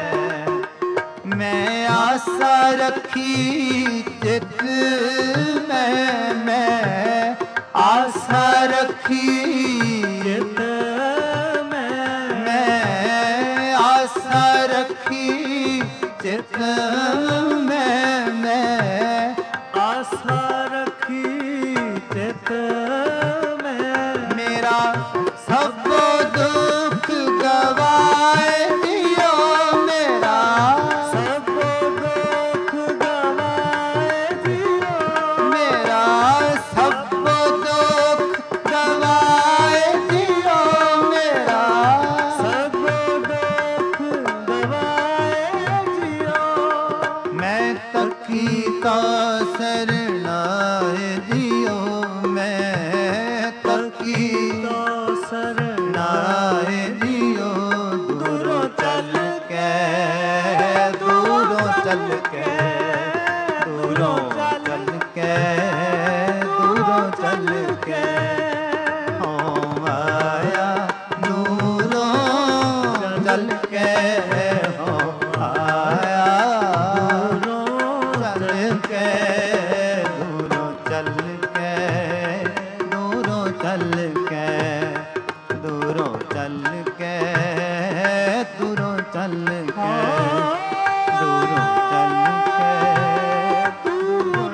ਮੈਂ ਆਸਾ ਰੱਖੀ ਚਿਤ ਮੈਂ, ਮੈਂ ਆਸਾ ਰੱਖੀ ਚਿਤ ਮੈਂ ਮੈਂ ਆਸਾ ਰੱਖੀ ਚਿਤ ਮੈਂ, ਮੈਂ ਆਸਾ ਰੱਖੀ ਚਿਤ ਮੈਂ। ਮੇਰਾ ਸਭ ਦੁੱਖ ਗਵਾਏ ਦਿਓ, ਮੇਰਾ ਸਭ ਦੁੱਖ ਗਵਾਏ ਜੀਓ। ਮੇਰਾ ਸਭ ਦੁੱਖ ਗਵਾਏ ਦਿਓ, ਮੇਰਾ ਸਭ ਦੁੱਖ ਗਵਾਏ ਜੀਓ। ਮੈਂ ਤੱਕੀ ਤਾ ਸਰਣਾਏ ਜੀਓ, ਮੈਂ ਤੱਕੀ ਤੋ ਸਰਣਾ ਨਾਏ ਜੀਓ। ਦੂਰੋਂ ਚੱਲ ਕੇ ਦੂਰੋਂ ਚੱਲ ਕੇ ਦੂਰੋਂ ਚੱਲ ਕੇ ਦੂਰੋਂ ਚੱਲ ਕੇ ਹੋ ਆਇਆ ਦੂਰੋਂ ਚੱਲ ਕੇ ਹੋ ਆਇਆ ਦੂਰੋਂ ਚੱਲ ਕੇ ਦੂਰੋਂ ਚੱਲ ਕੇ ਦੂਰੋਂ ਚੱਲ ਕੇ ਦੂਰੋਂ ਚੱਲ ਕੇ ਦੂਰੋਂ ਚੱਲ ਕੇ ਦੂਰੋਂ ਚੱਲ ਕੇ ਦੂਰੋਂ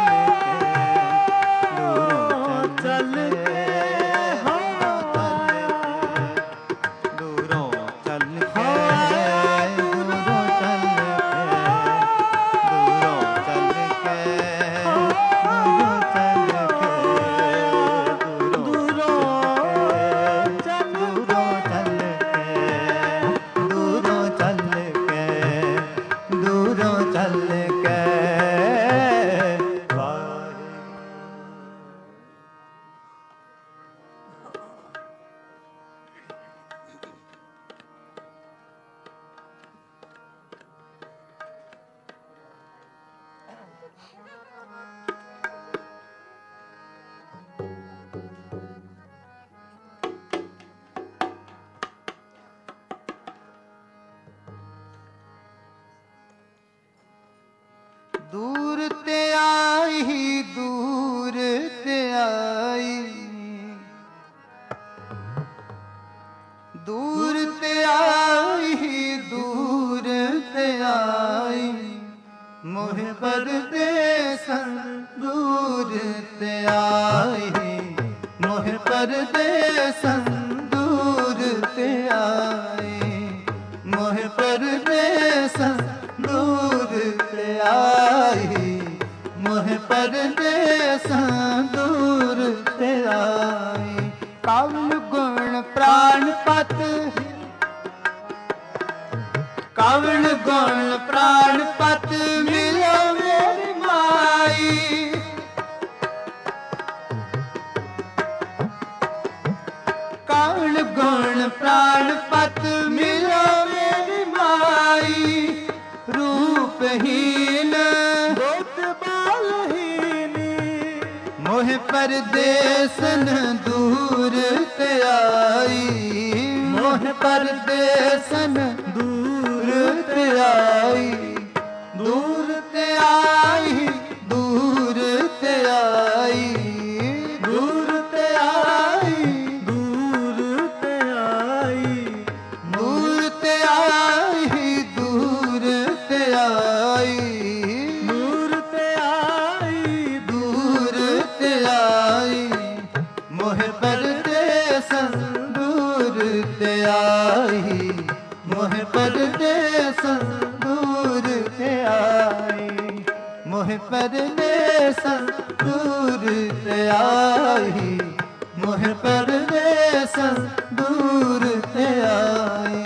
ਚੱਲ ਕੇ ਦੂਰੋਂ ਚੱਲ ਕੇ ਦੂਰੋਂ ਚੱਲ ਕੇ ਦੂਰੋਂ ਚੱਲ ਕੇ ਦੂਰੋਂ ਚੱਲ ਕੇ ਦੂਰੋਂ ਚੱਲ ਕੇ ਦੂਰੋਂ ਚੱਲ ਦੂਰੋਂ ਚੱਲ ਕੇ ਦੂਰੋਂ ਚੱਲ ਕੇ ਦੂਰੋਂ ਚੱਲ ਕੇ ਦੂਰ ਤੇ ਆਈ ਦੂਰ ਤੇ ਆਈ ਦੂਰ ਤੇ ਆਈ ਦੂਰ ਤੇ ਆਈ ਮੋਹ ਪਰਦੇਸਨ ਦੂਰ ਤੇ ਆਈ ਮੋਹ ਪਰਦੇਸਨ ਦੂਰ ਤੇ ਆਈ ਮੋਹ ਪਰਦੇਸਨ ਦੂਰ ਤੇ ਆਈ ਮੋਹ ਪਰਦੇਸਾਂ ਦੂਰ ਤੇ ਆਈ। ਕਵਲ ਗੁਣ ਪ੍ਰਾਣ ਪਤ ਕਵਲ ਗੁਣ ਪ੍ਰਾਣ ਪਤ ਮਿਲੋ ਮੇਰੀ ਮਾਈ। ਕਵਲ ਗੁਣ ਪ੍ਰਾਣ ਪਤ ਮਿਲੋ ਮੇਰੀ ਮਾਈ। ਰੂਪ ਹੀ परदेसन दूर ते आई, मोह परदेसन दूर ते आई, दूर ते आई, दूर ते आई, दूर ते आई, दूर ते आई, दूर ते आई, दूर ते आई, दूर ते आई, दूर ते आई, मोह परदेसन दूर ते आई, मोह परदेसन दूर ते आई, मोह परदेसन दूर ते आई, मोह परदेसन दूर ते आई।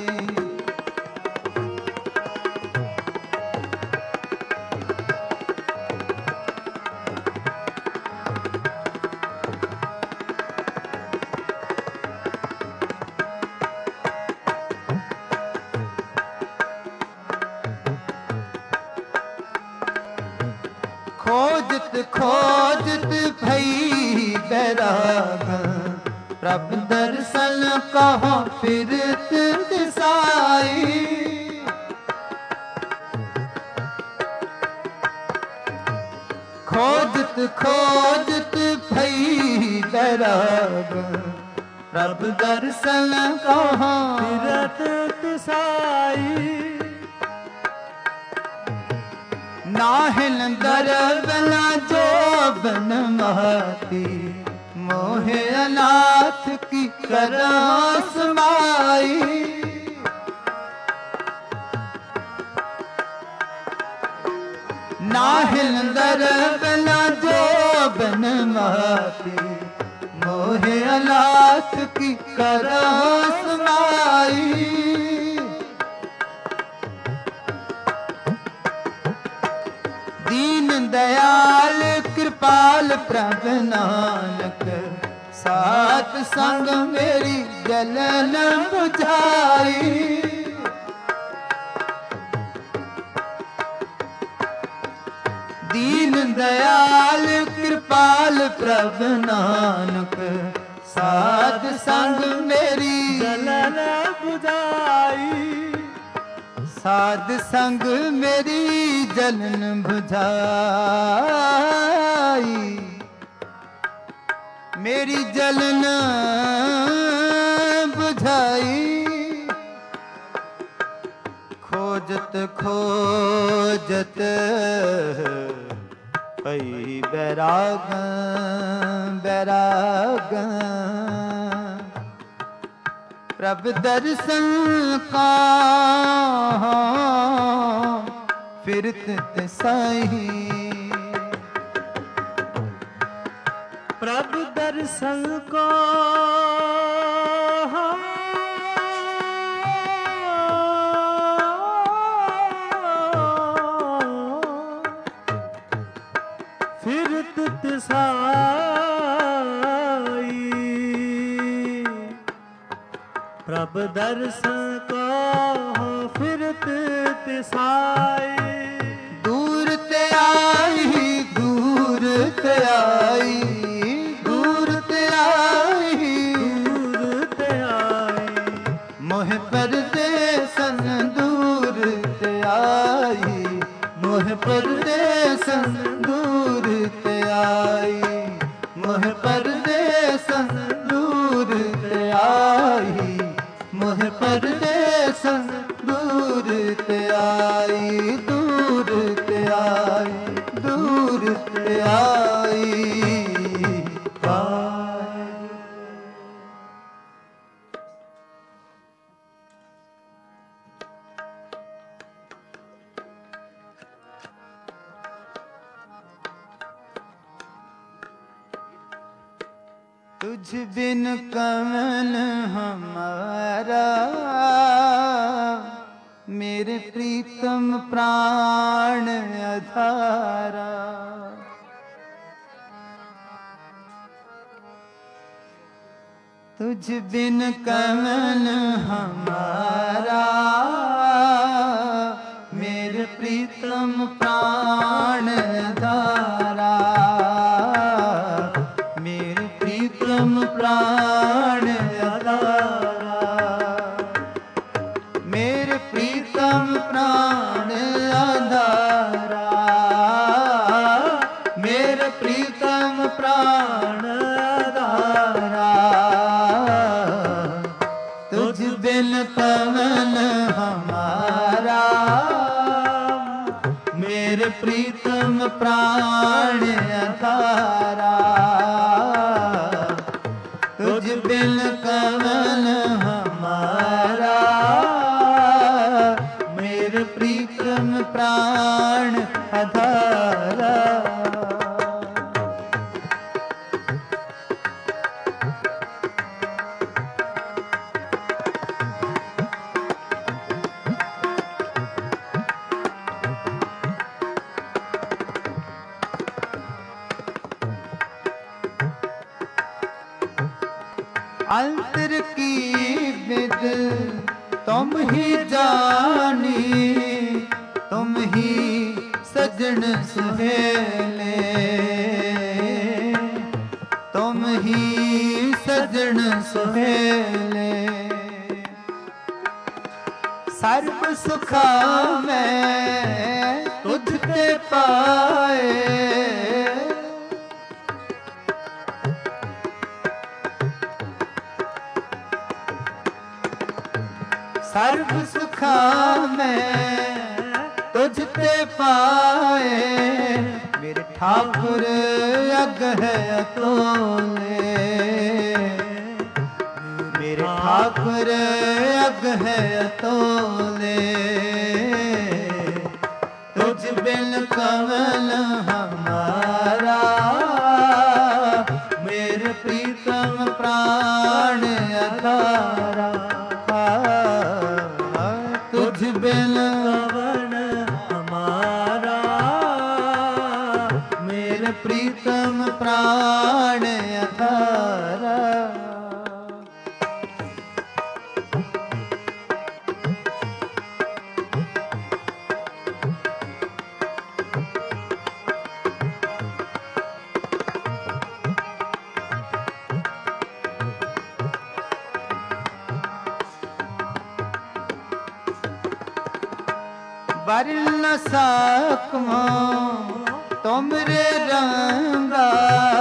खोजत खोजत भई बैराग, प्रभ दर्शन कहाँ फिरत दिसाई, खोजत खोजत भई बैराग, प्रभ दर्शन कहाँ फिरत तिसाई, नाहिल दरबला जोबन महती, मोहे अनाथ की करह समाई, नाहिल दरबला जोबन महती, मोहे अनाथ की करह समाई, दीन दयाल कृपाल प्रभ नानक, सात संग मेरी जलन बुझाई, दीन दयाल कृपाल प्रभ नानक, सात संग मेरी जलन बुझाई, साध संग मेरी जलन बुझाई, मेरी जलन बुझाई, खोजत खोजत पई बैराग बैराग, प्रभ दर्शन का फिरत तिसाई, प्रभ दर्शन को फिरत तिसाई, प्रभ दर्शन को फिरत तिसाई, दूर ते आई, दूर ते आई, दूर ते आई, दूर ते आई, मोह परदेसन दूर ते आई, मोह परदेसन दूर ते आई, मोह परदेसन दूर ते आई, मोह परदेसन दूर ते आई, दूर ते आई, दूर ते आई, आई। तुझ बिन कवन हमारा, मेरे प्रीतम प्राण अधारा, तुझ बिन कवन हमारा, मेरे प्रीतम प्राण धारा, प्रीतम प्राण आधारा, तुझ बिन कवन हमारा। मेरे प्रीतम प्राण आधारा, तुझ बिन कवन हमारा। मेरे प्रीतम प्राण आधारा। अंतर की विद तुम ही जानी, तुम ही सजन सुहेले, तुम ही सजन सुहेले। सर्व सुखा मैं तुझते पाए, सर्व सुखा मैं तुझते पाए। मेरे ठाकुर अग है अतोले, मेरे ठाकुर अग है अतोले। तुझ बिन कवन हमारा, मेरे प्रीतम प्राण आधारा। तुझ बिन कवन हमारा, मेरे प्रीतम प्राण आधारा। बर न सकमो तुमरे रंगा,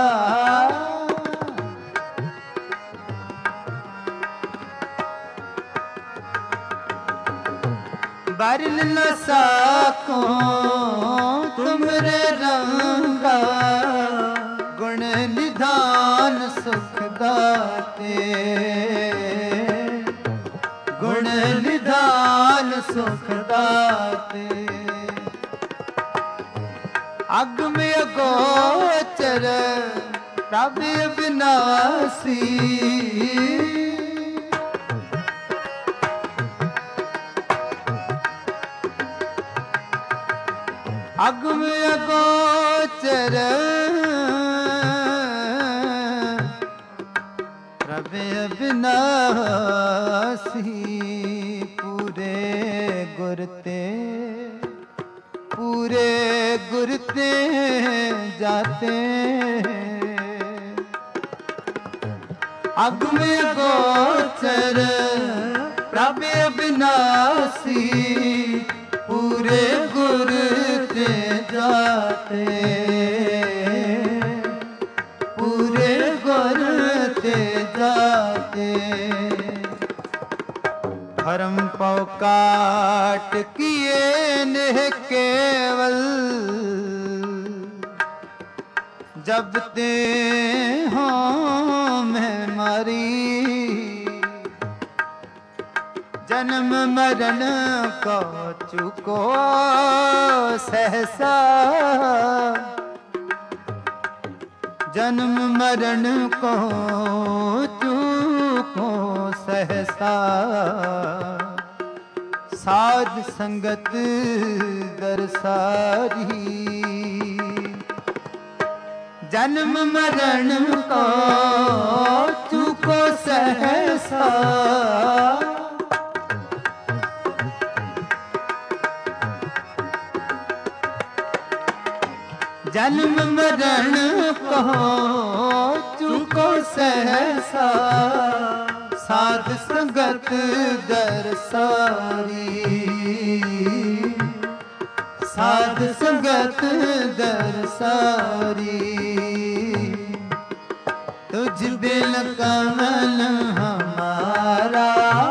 बर न सको तुमरे रंगा। गुण निधान सुख दाते, गुण निधान सुख दाते। अग में अगोचर प्रभ अविनाशी, अग में अगोचर प्रभ अविनाशी। पूरे गुरते पूरे गुरते जाते, अग में गोचर प्रभ अविनाशी। पूरे गुरते जाते, पूरे गुरते जाते। धर्म पौ काट किए नेह केवल, जब ते हो मैं मरी। जन्म मरण को चुको सहसा, जन्म मरण को चुको सहसा। साध संगत दरसारी, जन्म मरण को चुको सहसा। जन्म मरण को चुको सहसा। साध संगत दरसारी, साध संगत दरसारी, तुझ बिन कमल हमारा,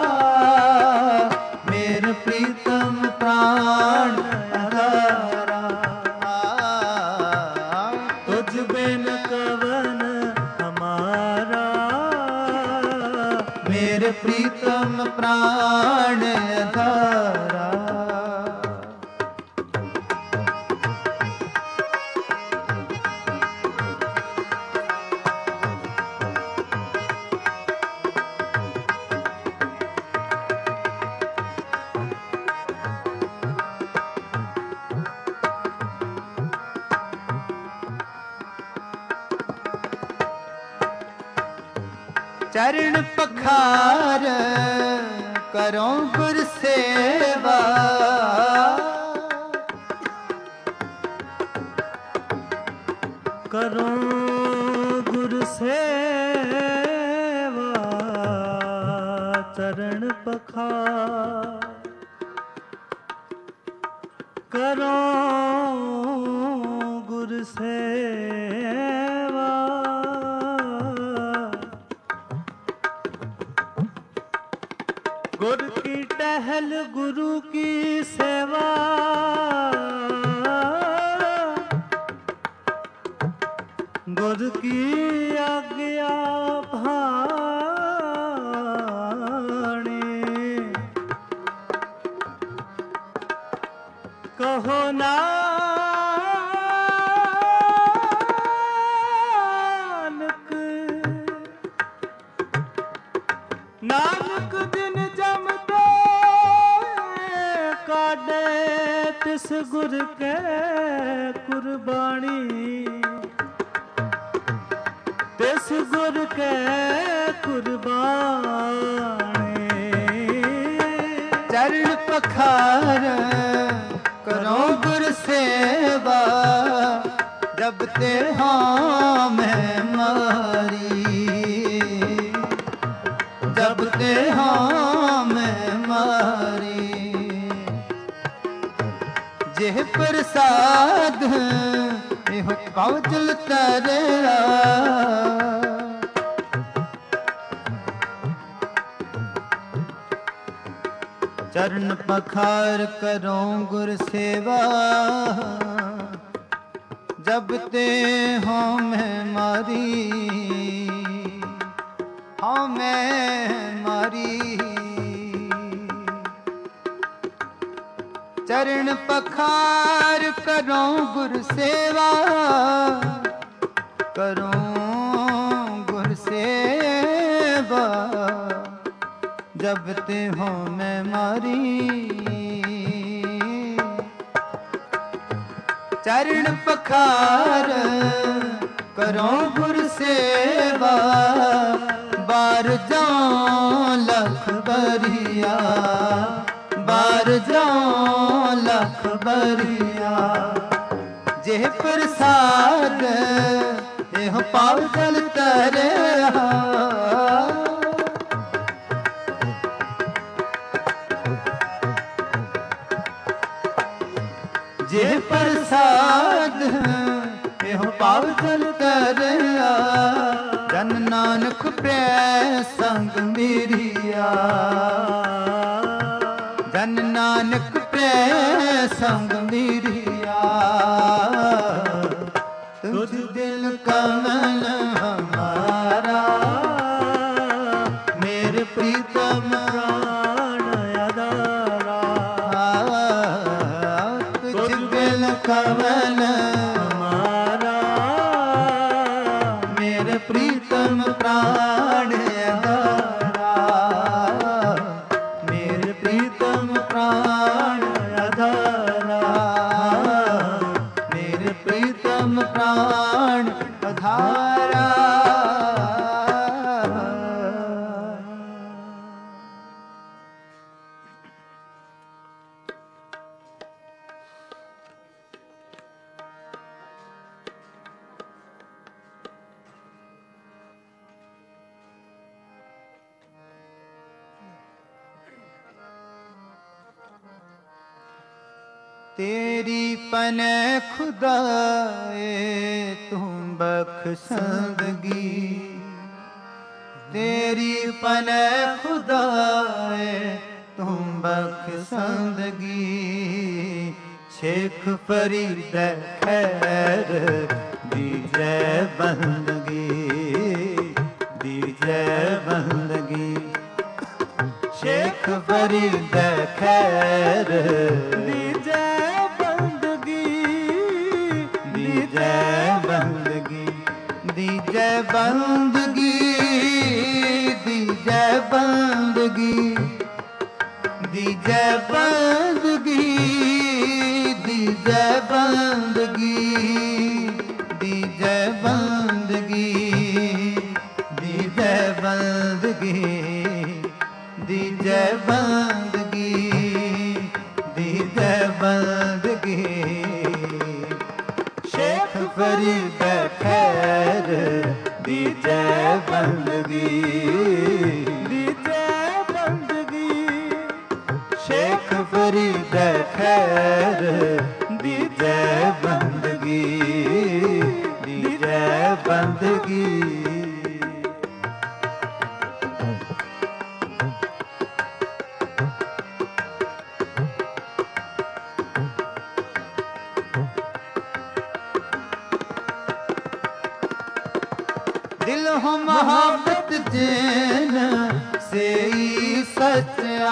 मेरे प्रीतम प्राण आधारा। तुझ बिन कवन हमारा, मेरे प्रीतम प्राण आधारा। चरण पखार करो गुर सेवा, करो गुर सेवा, चरण पखार करो गुर सेवा। गुर की टहल गुरु की सेवा, गुर की आज्ञा भाणी, कहो नानक, नानक दिन जमते काटे तिस गुर के कुर्बानी, तिस गुर के कुर्बानी। चरण पखार करो गुर सेवा, जब ते हाँ मैं मारी, जब ते हाँ मैं मारी। जेह प्रसाद एहो कौजल तरिया, चरण पखार करो गुर सेवा, जब ते हो मैं मारी, हाँ मैं मारी। चरण पखार करो गुर सेवा, करो गुर सेवा, जब ते हो मैं मारी। चरण पखार करो गुर सेवा, बार जाऊं लख बरिया, बार जाऊं लख बरिया। जेह प्रसाद एह पाव जल तरिया, जे प्रसाद एहो पाव जल तरिया, जन नानक पे संग मेरिया, जन नानक पे संग मेरिया। तुझ दिल कमल हमारा, मेरे प्रीतम प्राण आधारा। तुझ दिल कमल हमारा, मेरे प्रीतम प्राण आधारा, मेरे प्रीतम प्राण आधारा, मेरे प्रीतम प्राण आधारा। तेरी पने खुदाए तुम बख्शंदगी, तेरी पने खुदाए तुम बख्शंदगी। शेख फरीद खैर दीजे बंदगी, दीजे बंदगी। शेख फरीद खैर दीजे बंदगी, दीजे बंदगी, दीजे बंदगी, दीजे बंदगी, दीजे बंदगी, दीजे बंदगी, दीजे बंदगी, दीजे बंदगी, दीजे बंदगी, दीजे बंदगी। शेख फरीद खैर दीजे बंदगी, दीजे बंदगी। शेख फरीद खैर दीजे बंदगी, दीजे बंदगी। दिल हो मोहब्बत जैन से ही सच्चा,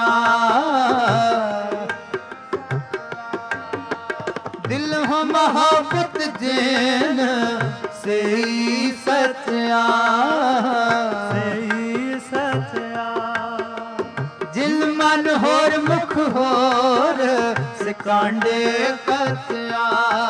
दिल हो मोहब्बत जैन से ही सच्चा, सही सचया। जिल मन होर मुख होर सिकांडे कचया।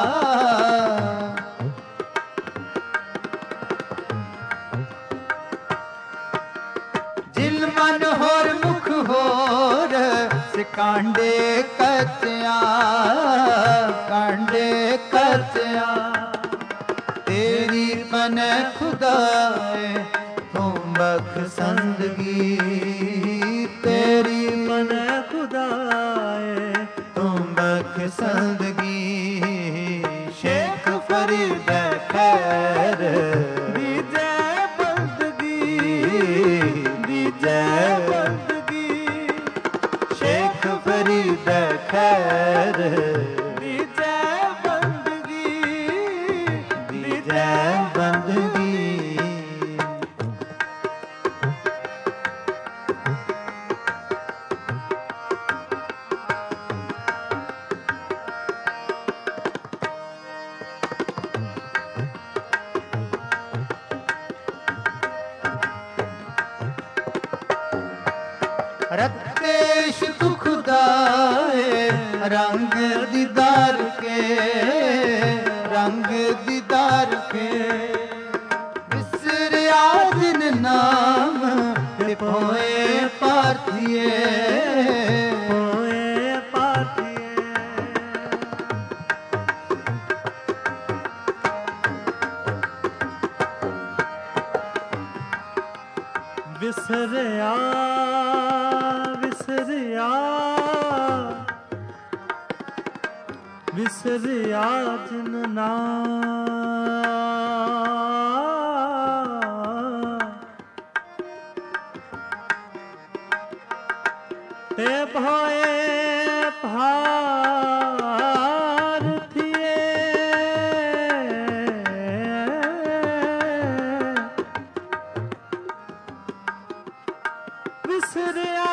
जिल मन होर मुख होर सिकांडे कचया, कांडे कचया। तेरी पन खुदाए तुम बख्शंदगी, तेरी मन खुदाए तुम बख्शंदगी। शेख फरीद खैर दीजे बंदगी, दीजे बंदगी। शेख फरीद खैर दीजे बंदगी, दीजे बंदगी। रत्तेश तू खुदाए रंग दीदार के, रंग दीदार के। बिसर आदिन नाम लिपोए पार्थिए, होए पाथिए। विसरिया विसरिया विसरिया जिन नाम, ते भोए भार थिए। विसरिया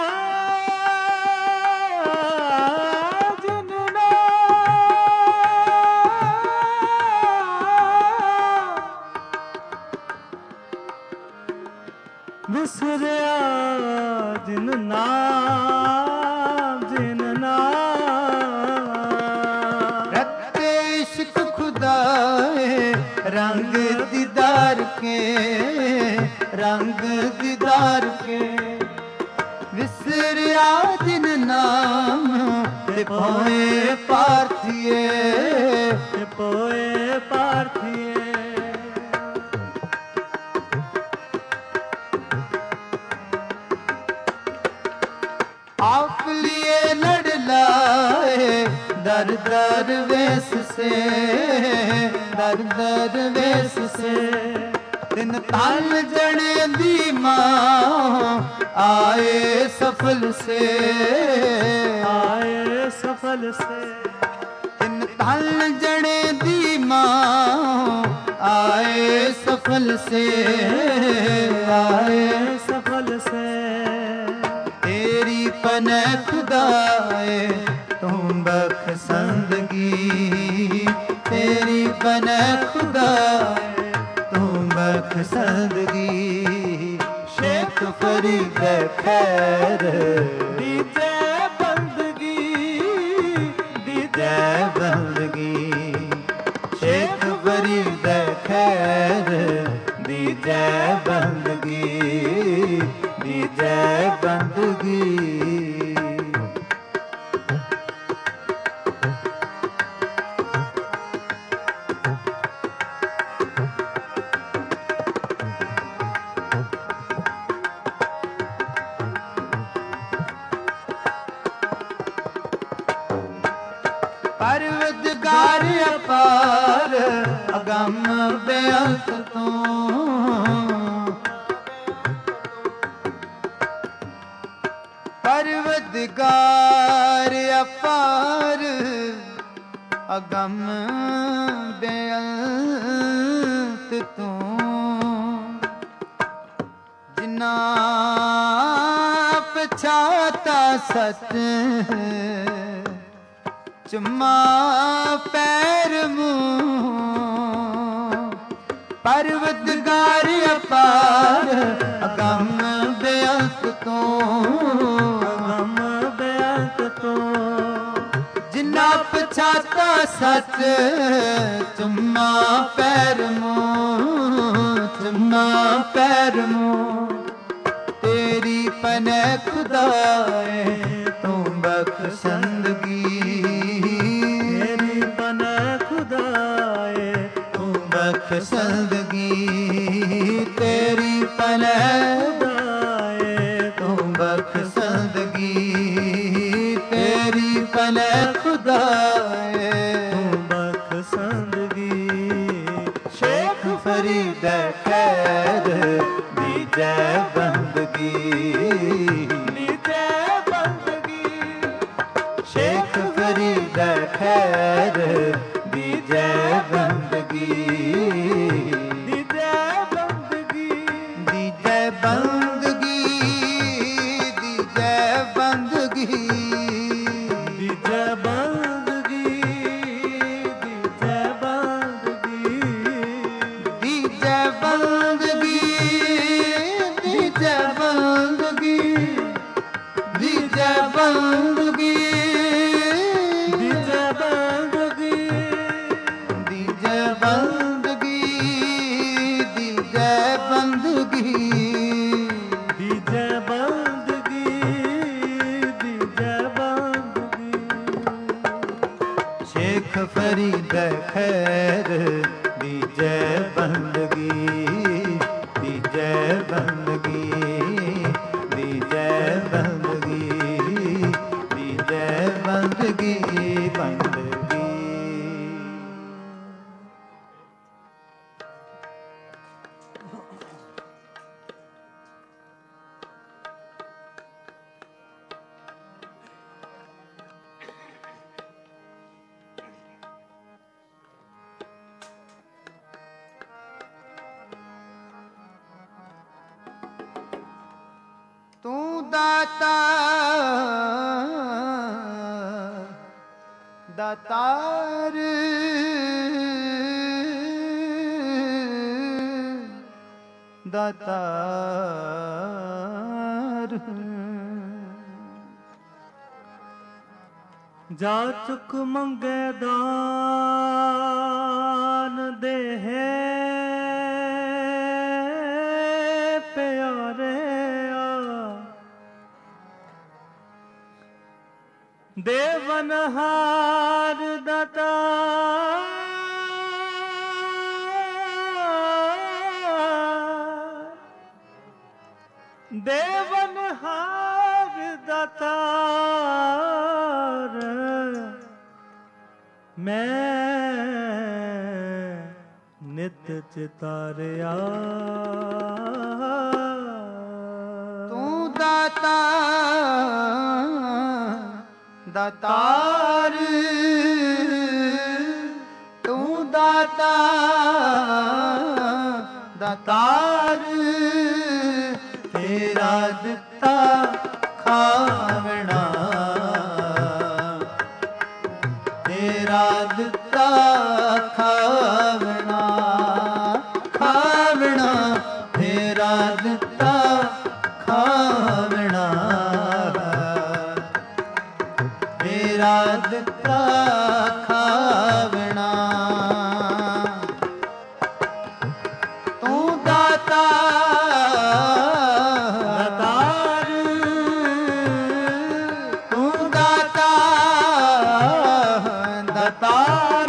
जिन नाम, विसरिया जिन नाम, जिन नाम। रत्तेश तू खुदाए रंग दीदार के, रंग दीदार के। विसर आदिन नाम लिपोए पार्थिए, पोए पार्थिए। आप लिए लड़ लाए दर दर वेस से दर दर वेस से दिन तन जने दी माँ आए सफल से आए सफल से दिन तन जने दी माँ आए सफल से आए सफल से तेरी पने खुदाए तुम बख्शंदगी तेरी पने खुदाए तुम बख्शंदगी शेख फरीद खैर दीजे बंदगी दीजे बंदगी शेख फरीद खैर दीजे बंदगी दीजे बंदगी परवदगार अपार अगम बेअंत तूं परवदगार अपार अगम बेअंत तूं जिना पछाता सत चुम्मा पैर मुँह परवदगार अपार अगम बेअंत तो अगम बेअंत तो जिन्ना पछाता सच चुम्मा पैर मुँह चुम्मा पैर मुँह तेरी पने खुदाए तू बख्शंदगी बख्शंदगी तेरी पने खुदाए तू बख्शंदगी तेरी पने खुदाए तू बख्शंदगी शेख फरीद खैर दीजे बंदगी दीजे बंदगी शेख फरीद खैर दीजे बंदगी दीजे बंदगी दीजे बंदगी दीजे बंदगी दीजे बंदगी दीजे बंदगी दीजे बंदगी दीजे बंदगी दीजे बंदगी दीजे बंदगी दीजे बंदगी दीजे बंदगी दीजे बंदगी दीजे बंदगी शेख फरीद खैर दीजे बंदगी दीजे बंदगी दीजे बंदगी दीजे बंदगी बंदगी तू दाता दातार दातार जा चुक मंगे दान दे है प्यारे देवनहार दाता देवनहार दातार ਮੈਂ ਨਿਤ ਚਿਤਾਰਿਆ। ਤੂੰ ਦਾਤਾ ਦਾਤਾਰ, ਤੂੰ ਦਾਤਾ ਦਾਤਾਰ, ਤੇਰਾ ਦਿੱਤਾ ਖਾਵਣਾ, ਤੇਰਾ ਦਿੱਤਾ ਖਾਵਣਾ, ਖਾਵਣਾ ਤੇਰਾ ਦਿੱਤਾ ਖਾਵਣਾ, ਤੇਰਾ ਦਿੱਤਾ ਖਾਵਣਾ। ਤੂੰ ਦਾਤਾ ਦਾਤਾਰ, ਤੂੰ ਦਾਤਾ ਦਾਤਾਰ,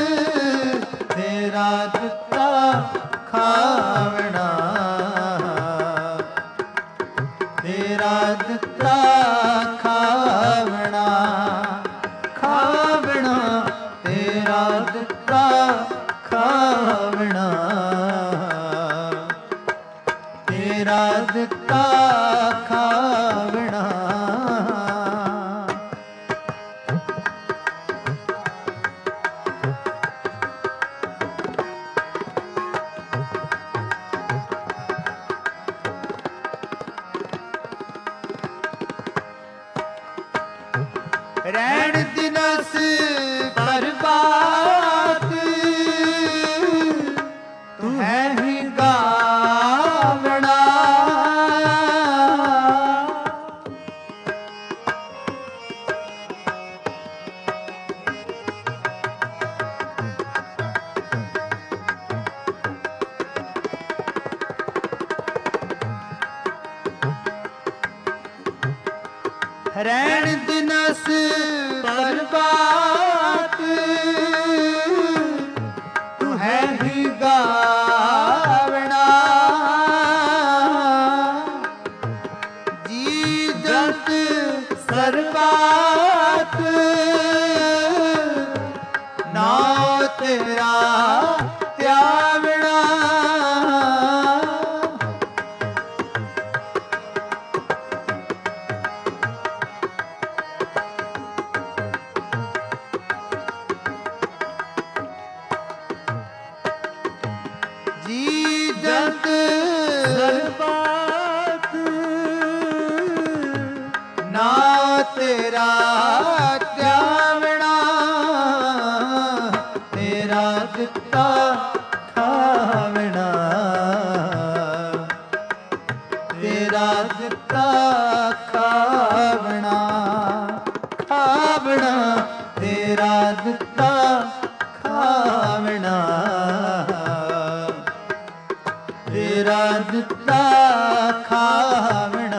ਤੇਰਾ ਦਿੱਤਾ ਖਾਵਣਾ, ਤੇਰਾ ਦਿੱਤਾ ਖਾਵਣਾ, ਖਾਵਣਾ ਤੇਰਾ ਦਿੱਤਾ ਖਾਵਣਾ, ਤੇਰਾ ਦਿੱਤਾ ਖਾਵਣਾ। ਰਹਿਣ ਦਿਨਸ ਬਰਬਾਦ, ਤੂੰ ਹੈ ਹੀ ਗਾਵਣਾ, ਰਹਿਣ ਦਿਨਸ ਬਰਬਾਦ, ਤੂੰ ਹੈ ਹੀ ਗਾਵਣਾ, ਜੀ ਜੰਤ ਸਰਬਾਤ, ਨਾ ਤੇਰਾ ਧਿਆਵਣਾ, ਜੀ ਜੰਤ ਸਰਬਾਤ, ਨਾ ਤੇਰਾ ਧਿਆਵਣਾ, ਤੇਰਾ ਦਿੱਤਾ ਖਾਵਣਾ, ਤੇਰਾ ਦਿੱਤਾ ਖਾਵਣਾ, ਖਾਵਣਾ ਤੇਰਾ ਦਿੱਤਾ ਖਾਵਣਾ, ਤੇਰਾ ਦਿੱਤਾ ਖਾਵਣਾ।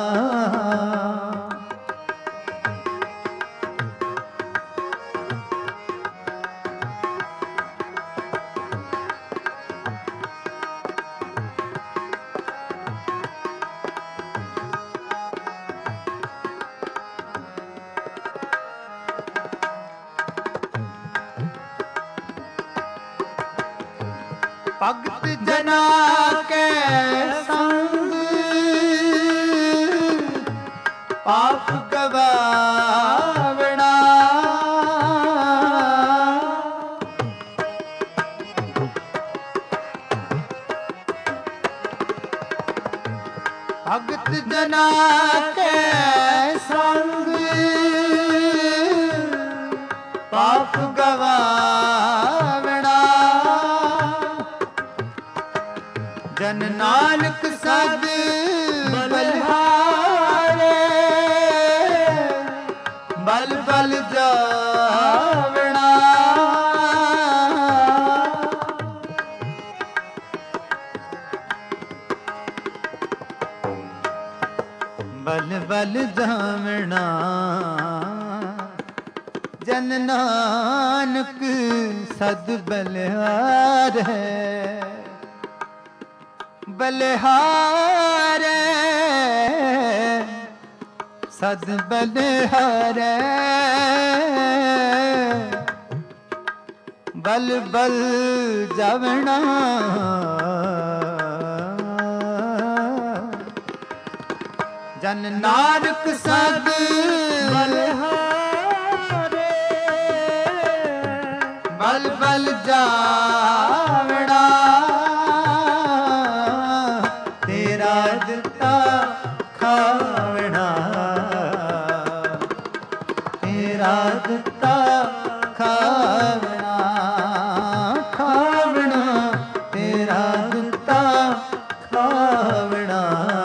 ਭਗਤ ਜਨਾ ਕੇ ਸੰਗ ਪਾਪ ਗਵਾਵਣਾ, ਭਗਤ ਜਨਾ ਕੇ ਸੰਗ ਪਾਪ ਗਵਾਵਣਾ, ਜਨ ਨਾਨਕ ਸਦ ਬਲਿਹਾਰੇ, ਬਲ ਬਲ ਜਾਵਣਾ, ਬਲ ਬਲ ਜਾਵਣਾ, ਜਨ ਨਾਨਕ ਸਦ ਬਲਿਹਾਰੇ, ਬਲਿਹਾਰੇ ਸਦ ਬਲਿਹਾਰੇ, ਬਲ ਬਲ ਜਾਵਣਾ ਜਨ ਨਾਨਕ ਸਦ ਬਲਿਹਾਰੇ ਬਲ ਬਲ ਜਾਵਣਾ ਤੇਰਾ ਦਿੱਤਾ ਖਾਵਣਾ ਤੇਰਾ ਦਿੱਤਾ ਖਾਵਣਾ ਖਾਵਣਾ ਤੇਰਾ ਦਿੱਤਾ ਖਾਵਣਾ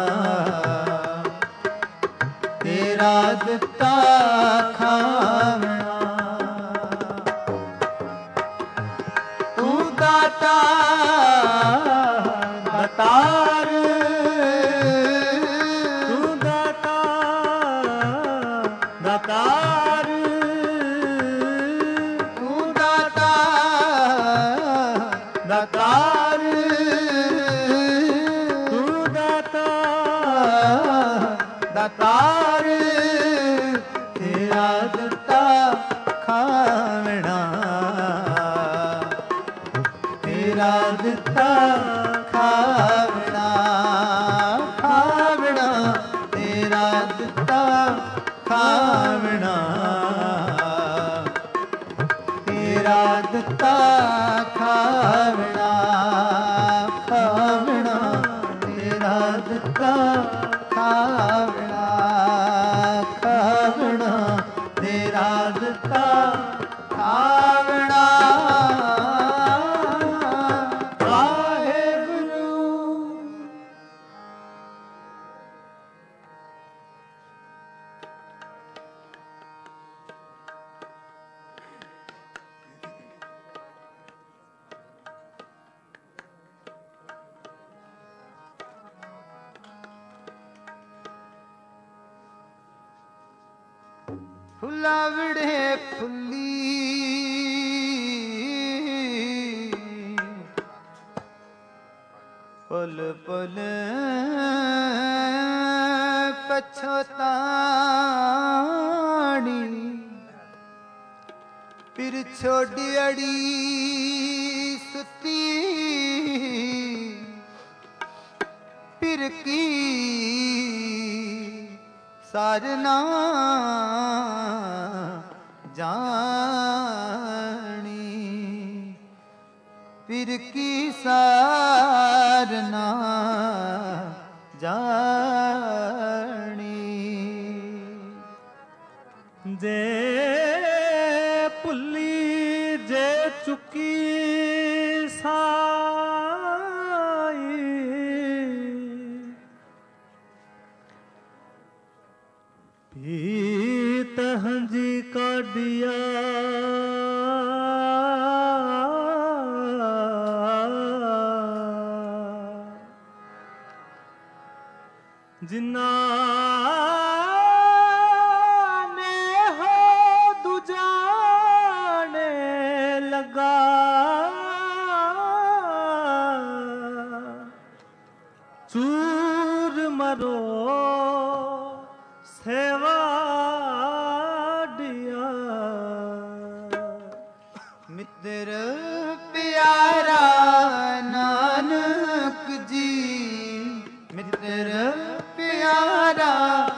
ਤੇਰਾ ਦਿੱਤਾ ਖਾਵਣਾ ਤੂੰ ਦਾਤਾ ਦਾਤਾਰ ਤੂੰ ਦਾਤਾ ਦਾਤਾਰ ਤੂੰ ਦਾਤਾ ਦਾਤਾਰ ਤੂੰ ਦਾਤਾ ਦਾਤਾਰ ਤੇਰਾ ਦਿੱਤਾ ਖਾਵਣਾ ਤੇਰਾ ਦਿੱਤਾ ਖਾਵਣਾ ਖਾਵਣਾ ਤੇਰਾ ਦਿੱਤਾ ਖਾਵਣਾ ਤੇਰਾ ਦਿੱਤਾ ਖਾਵਣਾ ਖਾਵਣਾ ਤੇਰਾ ਦਿੱਤਾ ਖਾਵਣਾ ਖਾਵਣਾ ਤੇਰਾ ਦਿੱਤਾ ਖਾਵਣਾ ਵਾਹਿਗੁਰੂ। ਫੁੱਲਾਵੜੇ ਫੁੱਲੀ ਪੁਲ ਪੁਲ ਪਛਤਾਣੀ ਫਿਰ ਛੋਡੀ ਅੜੀ ਸੁੱਤੀ ਫਿਰ ਕੀ ਸਰਨਾ ਜਾਣੀ ਫਿਰ ਕੀ ਸਾਰਨਾ ਜਾਣੀ ਜੇ ਭੁੱਲੀ ਜੇ ਚੁੱਕੀ ਸਾਈ ਪੀਤ ਹੰਜੀ ਕਾਢਿਆ ਜਿਨਾ ਨੇ ਹੋ ਦੁਜਾਣੇ ਲਗਾ ਚੂਰ ਮਰੋ ਸੇਵਾ ਦਿਆ ਮਿੱਤਰ ਪਿਆਰਾ ਨਾਨਕ ਜੀ ਮਿੱਤਰ ਪਿਆਰਾ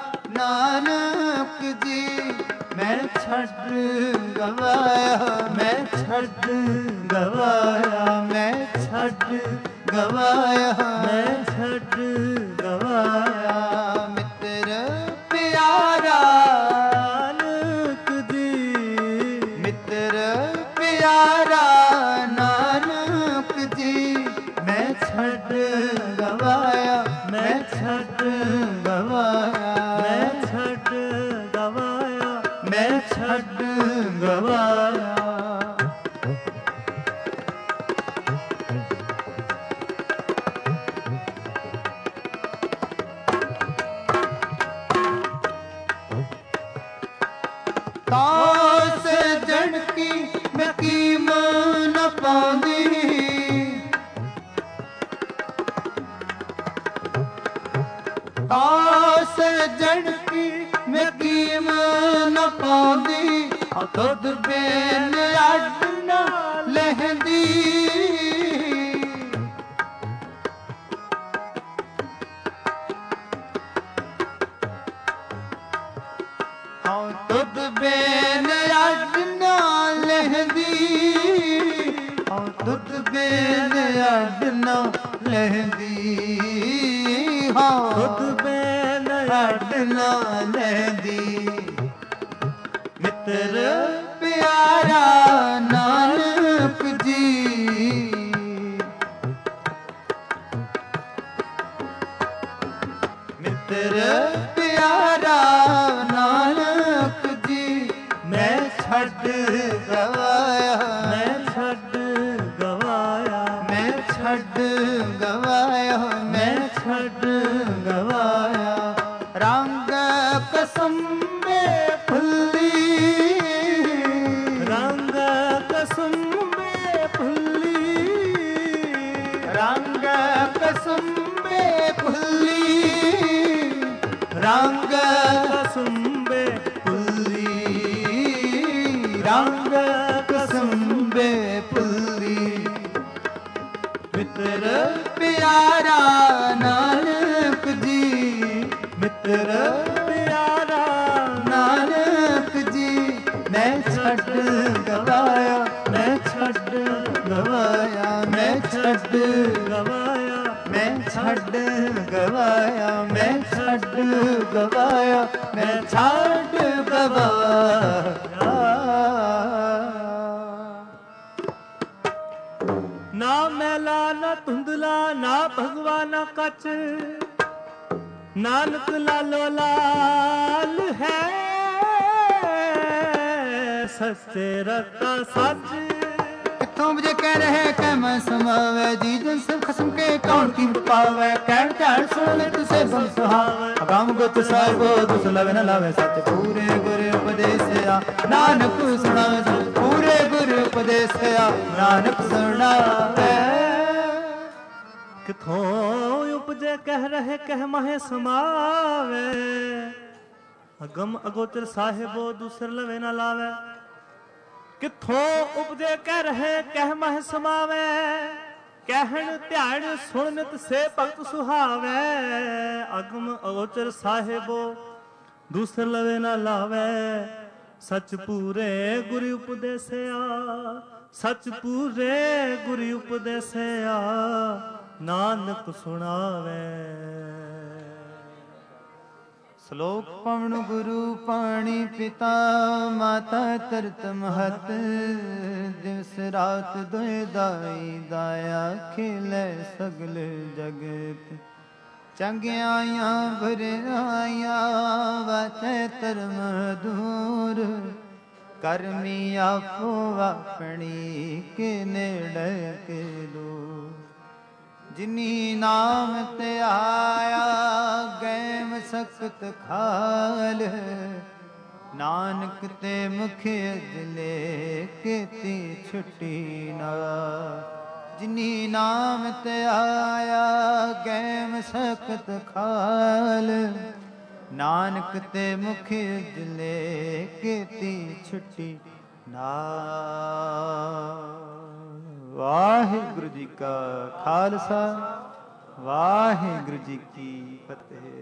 ਨਾਨਕ ਜੀ ਮੈਂ ਛੱਡ ਗਵਾਇਆ ਮੈਂ ਛੱਡ ਗਵਾਇਆ ਮੈਂ ਛੱਡ ਗਵਾਇਆ ਮੈਂ ਛੱਡ ਗਵਾਇਆ ਮਿੱਤਰ ਪਿਆਰਾ ਨਾਨਕ ਜੀ ਮਿੱਤਰ ਪਿਆਰਾ ਨਾਨਕ ਜੀ ਮੈਂ ਛੱਡ ਗਵਾਇਆ ਮੈਂ ਛੱਡ ਗਵਾਇਆ ਮੈਂ ਛੱਡ ਗਵਾਇਆ ਮੈਂ ਛੱਡ ਗਵਾਇਆ ਤਾਸ ਜਣ ਕੀ ਮੈਂ ਕੀਮ ਨ ਪਾਉਂਦੀ ਤਾਸ ਜਣ ਕੀ ਮੈਂ ਕੀਮ ਨ ਪਾਉਂਦੀ ਤੁਧ ਬੇਨ ਅੱਡ ਨ ਲਹਿ ਲਹਿੰਦੀ ਹਾਂ ਤੁਧ ਬੇਨ ਅੱਡ ਨਾ ਲਹਿੰਦੀ ਹਾਂ ਤੁਧ ਬੇਨ ਅੱਡ ਨਾ ਲਹਿੰਦੀ ਹਾਂ ਤੁਧ ਬੇਨ ਅੱਡ ਨਾ ਲਹਿੰਦੀ ਮਿੱਤਰ ਪਿਆਰਾ ਨਾਨਕ ਜੀ ਮਿੱਤਰ ਪਿਆਰਾ ਨਾਨਕ ਜੀ ਮੈਂ ਛੱਡ ਗਵਾਇਆ ਮੈਂ ਛੱਡ ਗਵਾਇਆ ਮੈਂ ਛੱਡ ਗਵਾਇਆ ਮੈਂ ਛੱਡ ਗਵਾਇਆ ਰੰਗ ਕਸਮੇ ਫੁੱਲੀ ਰੰਗ ਕਸਮੇ ਫੁੱਲੀ ਰੰਗ ਕਸਮੇ ਫੁੱਲੀ ਰੰਗ ਕਸਮੇ ਫੁੱਲੀ ਰੰਗ ਕਸਮੇ ਫੁੱਲੀ ਮਿੱਤਰ ਪਿਆਰਾ ਨਾਨਕ ਜੀ ਮਿੱਤਰ ਪਿਆਰਾ ਨਾਨਕ ਜੀ ਮੈਂ ਛੱਡ ਗਵਾਇਆ ਮੈਂ ਛੱਡ ਗਵਾਇਆ ਮੈਂ ਛੱਡ ਗਵਾਇਆ ਮੈਂ ਛੱਡ ਗਵਾਇਆ ਮੈਂ ਛੱਡ ਗਵਾਇਆ ਮੈਂ ਛੱਡ ਗਵਾਇਆ ਨਾ ਮੈਲਾ ਨਾ ਧੁੰਦਲਾ ਨਾ ਭਗਵਾ ਨਾ ਕੱਚ ਨਾਨਕ ਲਾਲੋ ਲਾਲ ਹੈ ਸੱਚੇ ਰਤਾ ਸੱਚ ਕਿੱਥੋਂ ਵਜੇ ਕਹਿ ਰਹੇ ਕਹਿ ਮੈਂ ਸਮਾਵੇ ਜੀ ਜਨ ਸਭ ਖਸਮ ਕੇ ਕੌਣ ਕੀ ਪਾਵੇ ਕਹਿਣ ਕਹਿਣ ਸੁਣੇ ਤੁਸੇ ਬਲ ਸੁਹਾਵੇ ਅਗਮ ਗੁਤ ਸਾਹਿਬੋ ਦੁਸ ਲਵੇ ਨ ਲਾਵੇ ਸੱਚ ਪੂਰੇ ਗੁਰ ਉਪਦੇਸਿਆ ਨਾਨਕ ਸੁਣਾਵੇ ਸੱਚ ਪੂਰੇ ਗੁਰ ਉਪਦੇਸਿਆ ਨਾਨਕ ਸੁਣਾਵੇ ਕਿਥੋਂ ਉਪਜੇ ਕਹਿ ਰਹੇ ਕਹਿ ਮਹੇ ਸਮਾਵੇ ਅਗਮ ਅਗੋਚਰ ਸਾਹਿਬੋ ਦੂਸਰ ਲਵੇ ਨਾ ਲਾਵੇ ਕਿਥੋਂ ਉਪਜੇ ਕਹਿ ਰਹੇ ਕਹਿ ਮਹਿ ਸਮਾਵੇ ਕਹਿਣ ਧਿਆਨ ਸੁਣਨਿਤ ਸੇ ਭਗਤ ਸੁਹਾਵੇ ਅਗਮ ਅਗੋਚਰ ਸਾਹਿਬੋ ਦੂਸਰ ਲਵੇ ਨਾ ਲਾਵੇ ਸੱਚ ਪੂਰੇ ਗੁਰੂ ਉਪਦੇਸਿਆ ਸੱਚ ਪੂਰੇ ਗੁਰੂ ਉਪਦੇਸਿਆ ਨਾਨਕ ਸੁਣਾਵੇ ਸ਼ਲੋਕ ਪਵਨ ਗੁਰੂ ਪਾਣੀ ਪਿਤਾ ਮਾਤਾ ਤਰਤ ਮਹਤ ਦਿਵਸ ਰਾਤ ਦੋਇ ਦਾਈ ਦਾਇਆ ਖੇਲੇ ਸਗਲ ਜਗਤ ਚੰਗਿਆਈਆਂ ਬੁਰਾਈਆਂ ਵਾਚੈ ਧਰਮ ਦੂਰ ਕਰਮੀ ਆਪੋ ਆਪਣੀ ਕੇ ਨੇੜੇ ਕੇ ਦੂਰ ਜਿਨੀ ਨਾਮ ਤੇ ਆਇਆ ਗੈਮ ਸਖਤ ਖਾਲ ਨਾਨਕ ਤੇ ਮੁਖ ਅਜਲੇ ਕੀਤੀ ਛੁੱਟੀ ਨਾ ਜਿਨੀ ਨਾਮ ਤੇ ਆਇਆ ਗੈਮ ਸਖਤ ਖਾਲ ਨਾਨਕ ਤੇ ਮੁਖ ਅਜਲੇ ਕੀਤੀ ਛੁੱਟੀ ਨਾ ਵਾਹਿਗੁਰੂ ਜੀ ਕਾ ਖਾਲਸਾ ਵਾਹਿਗੁਰੂ ਜੀ ਕੀ ਫਤਿਹ।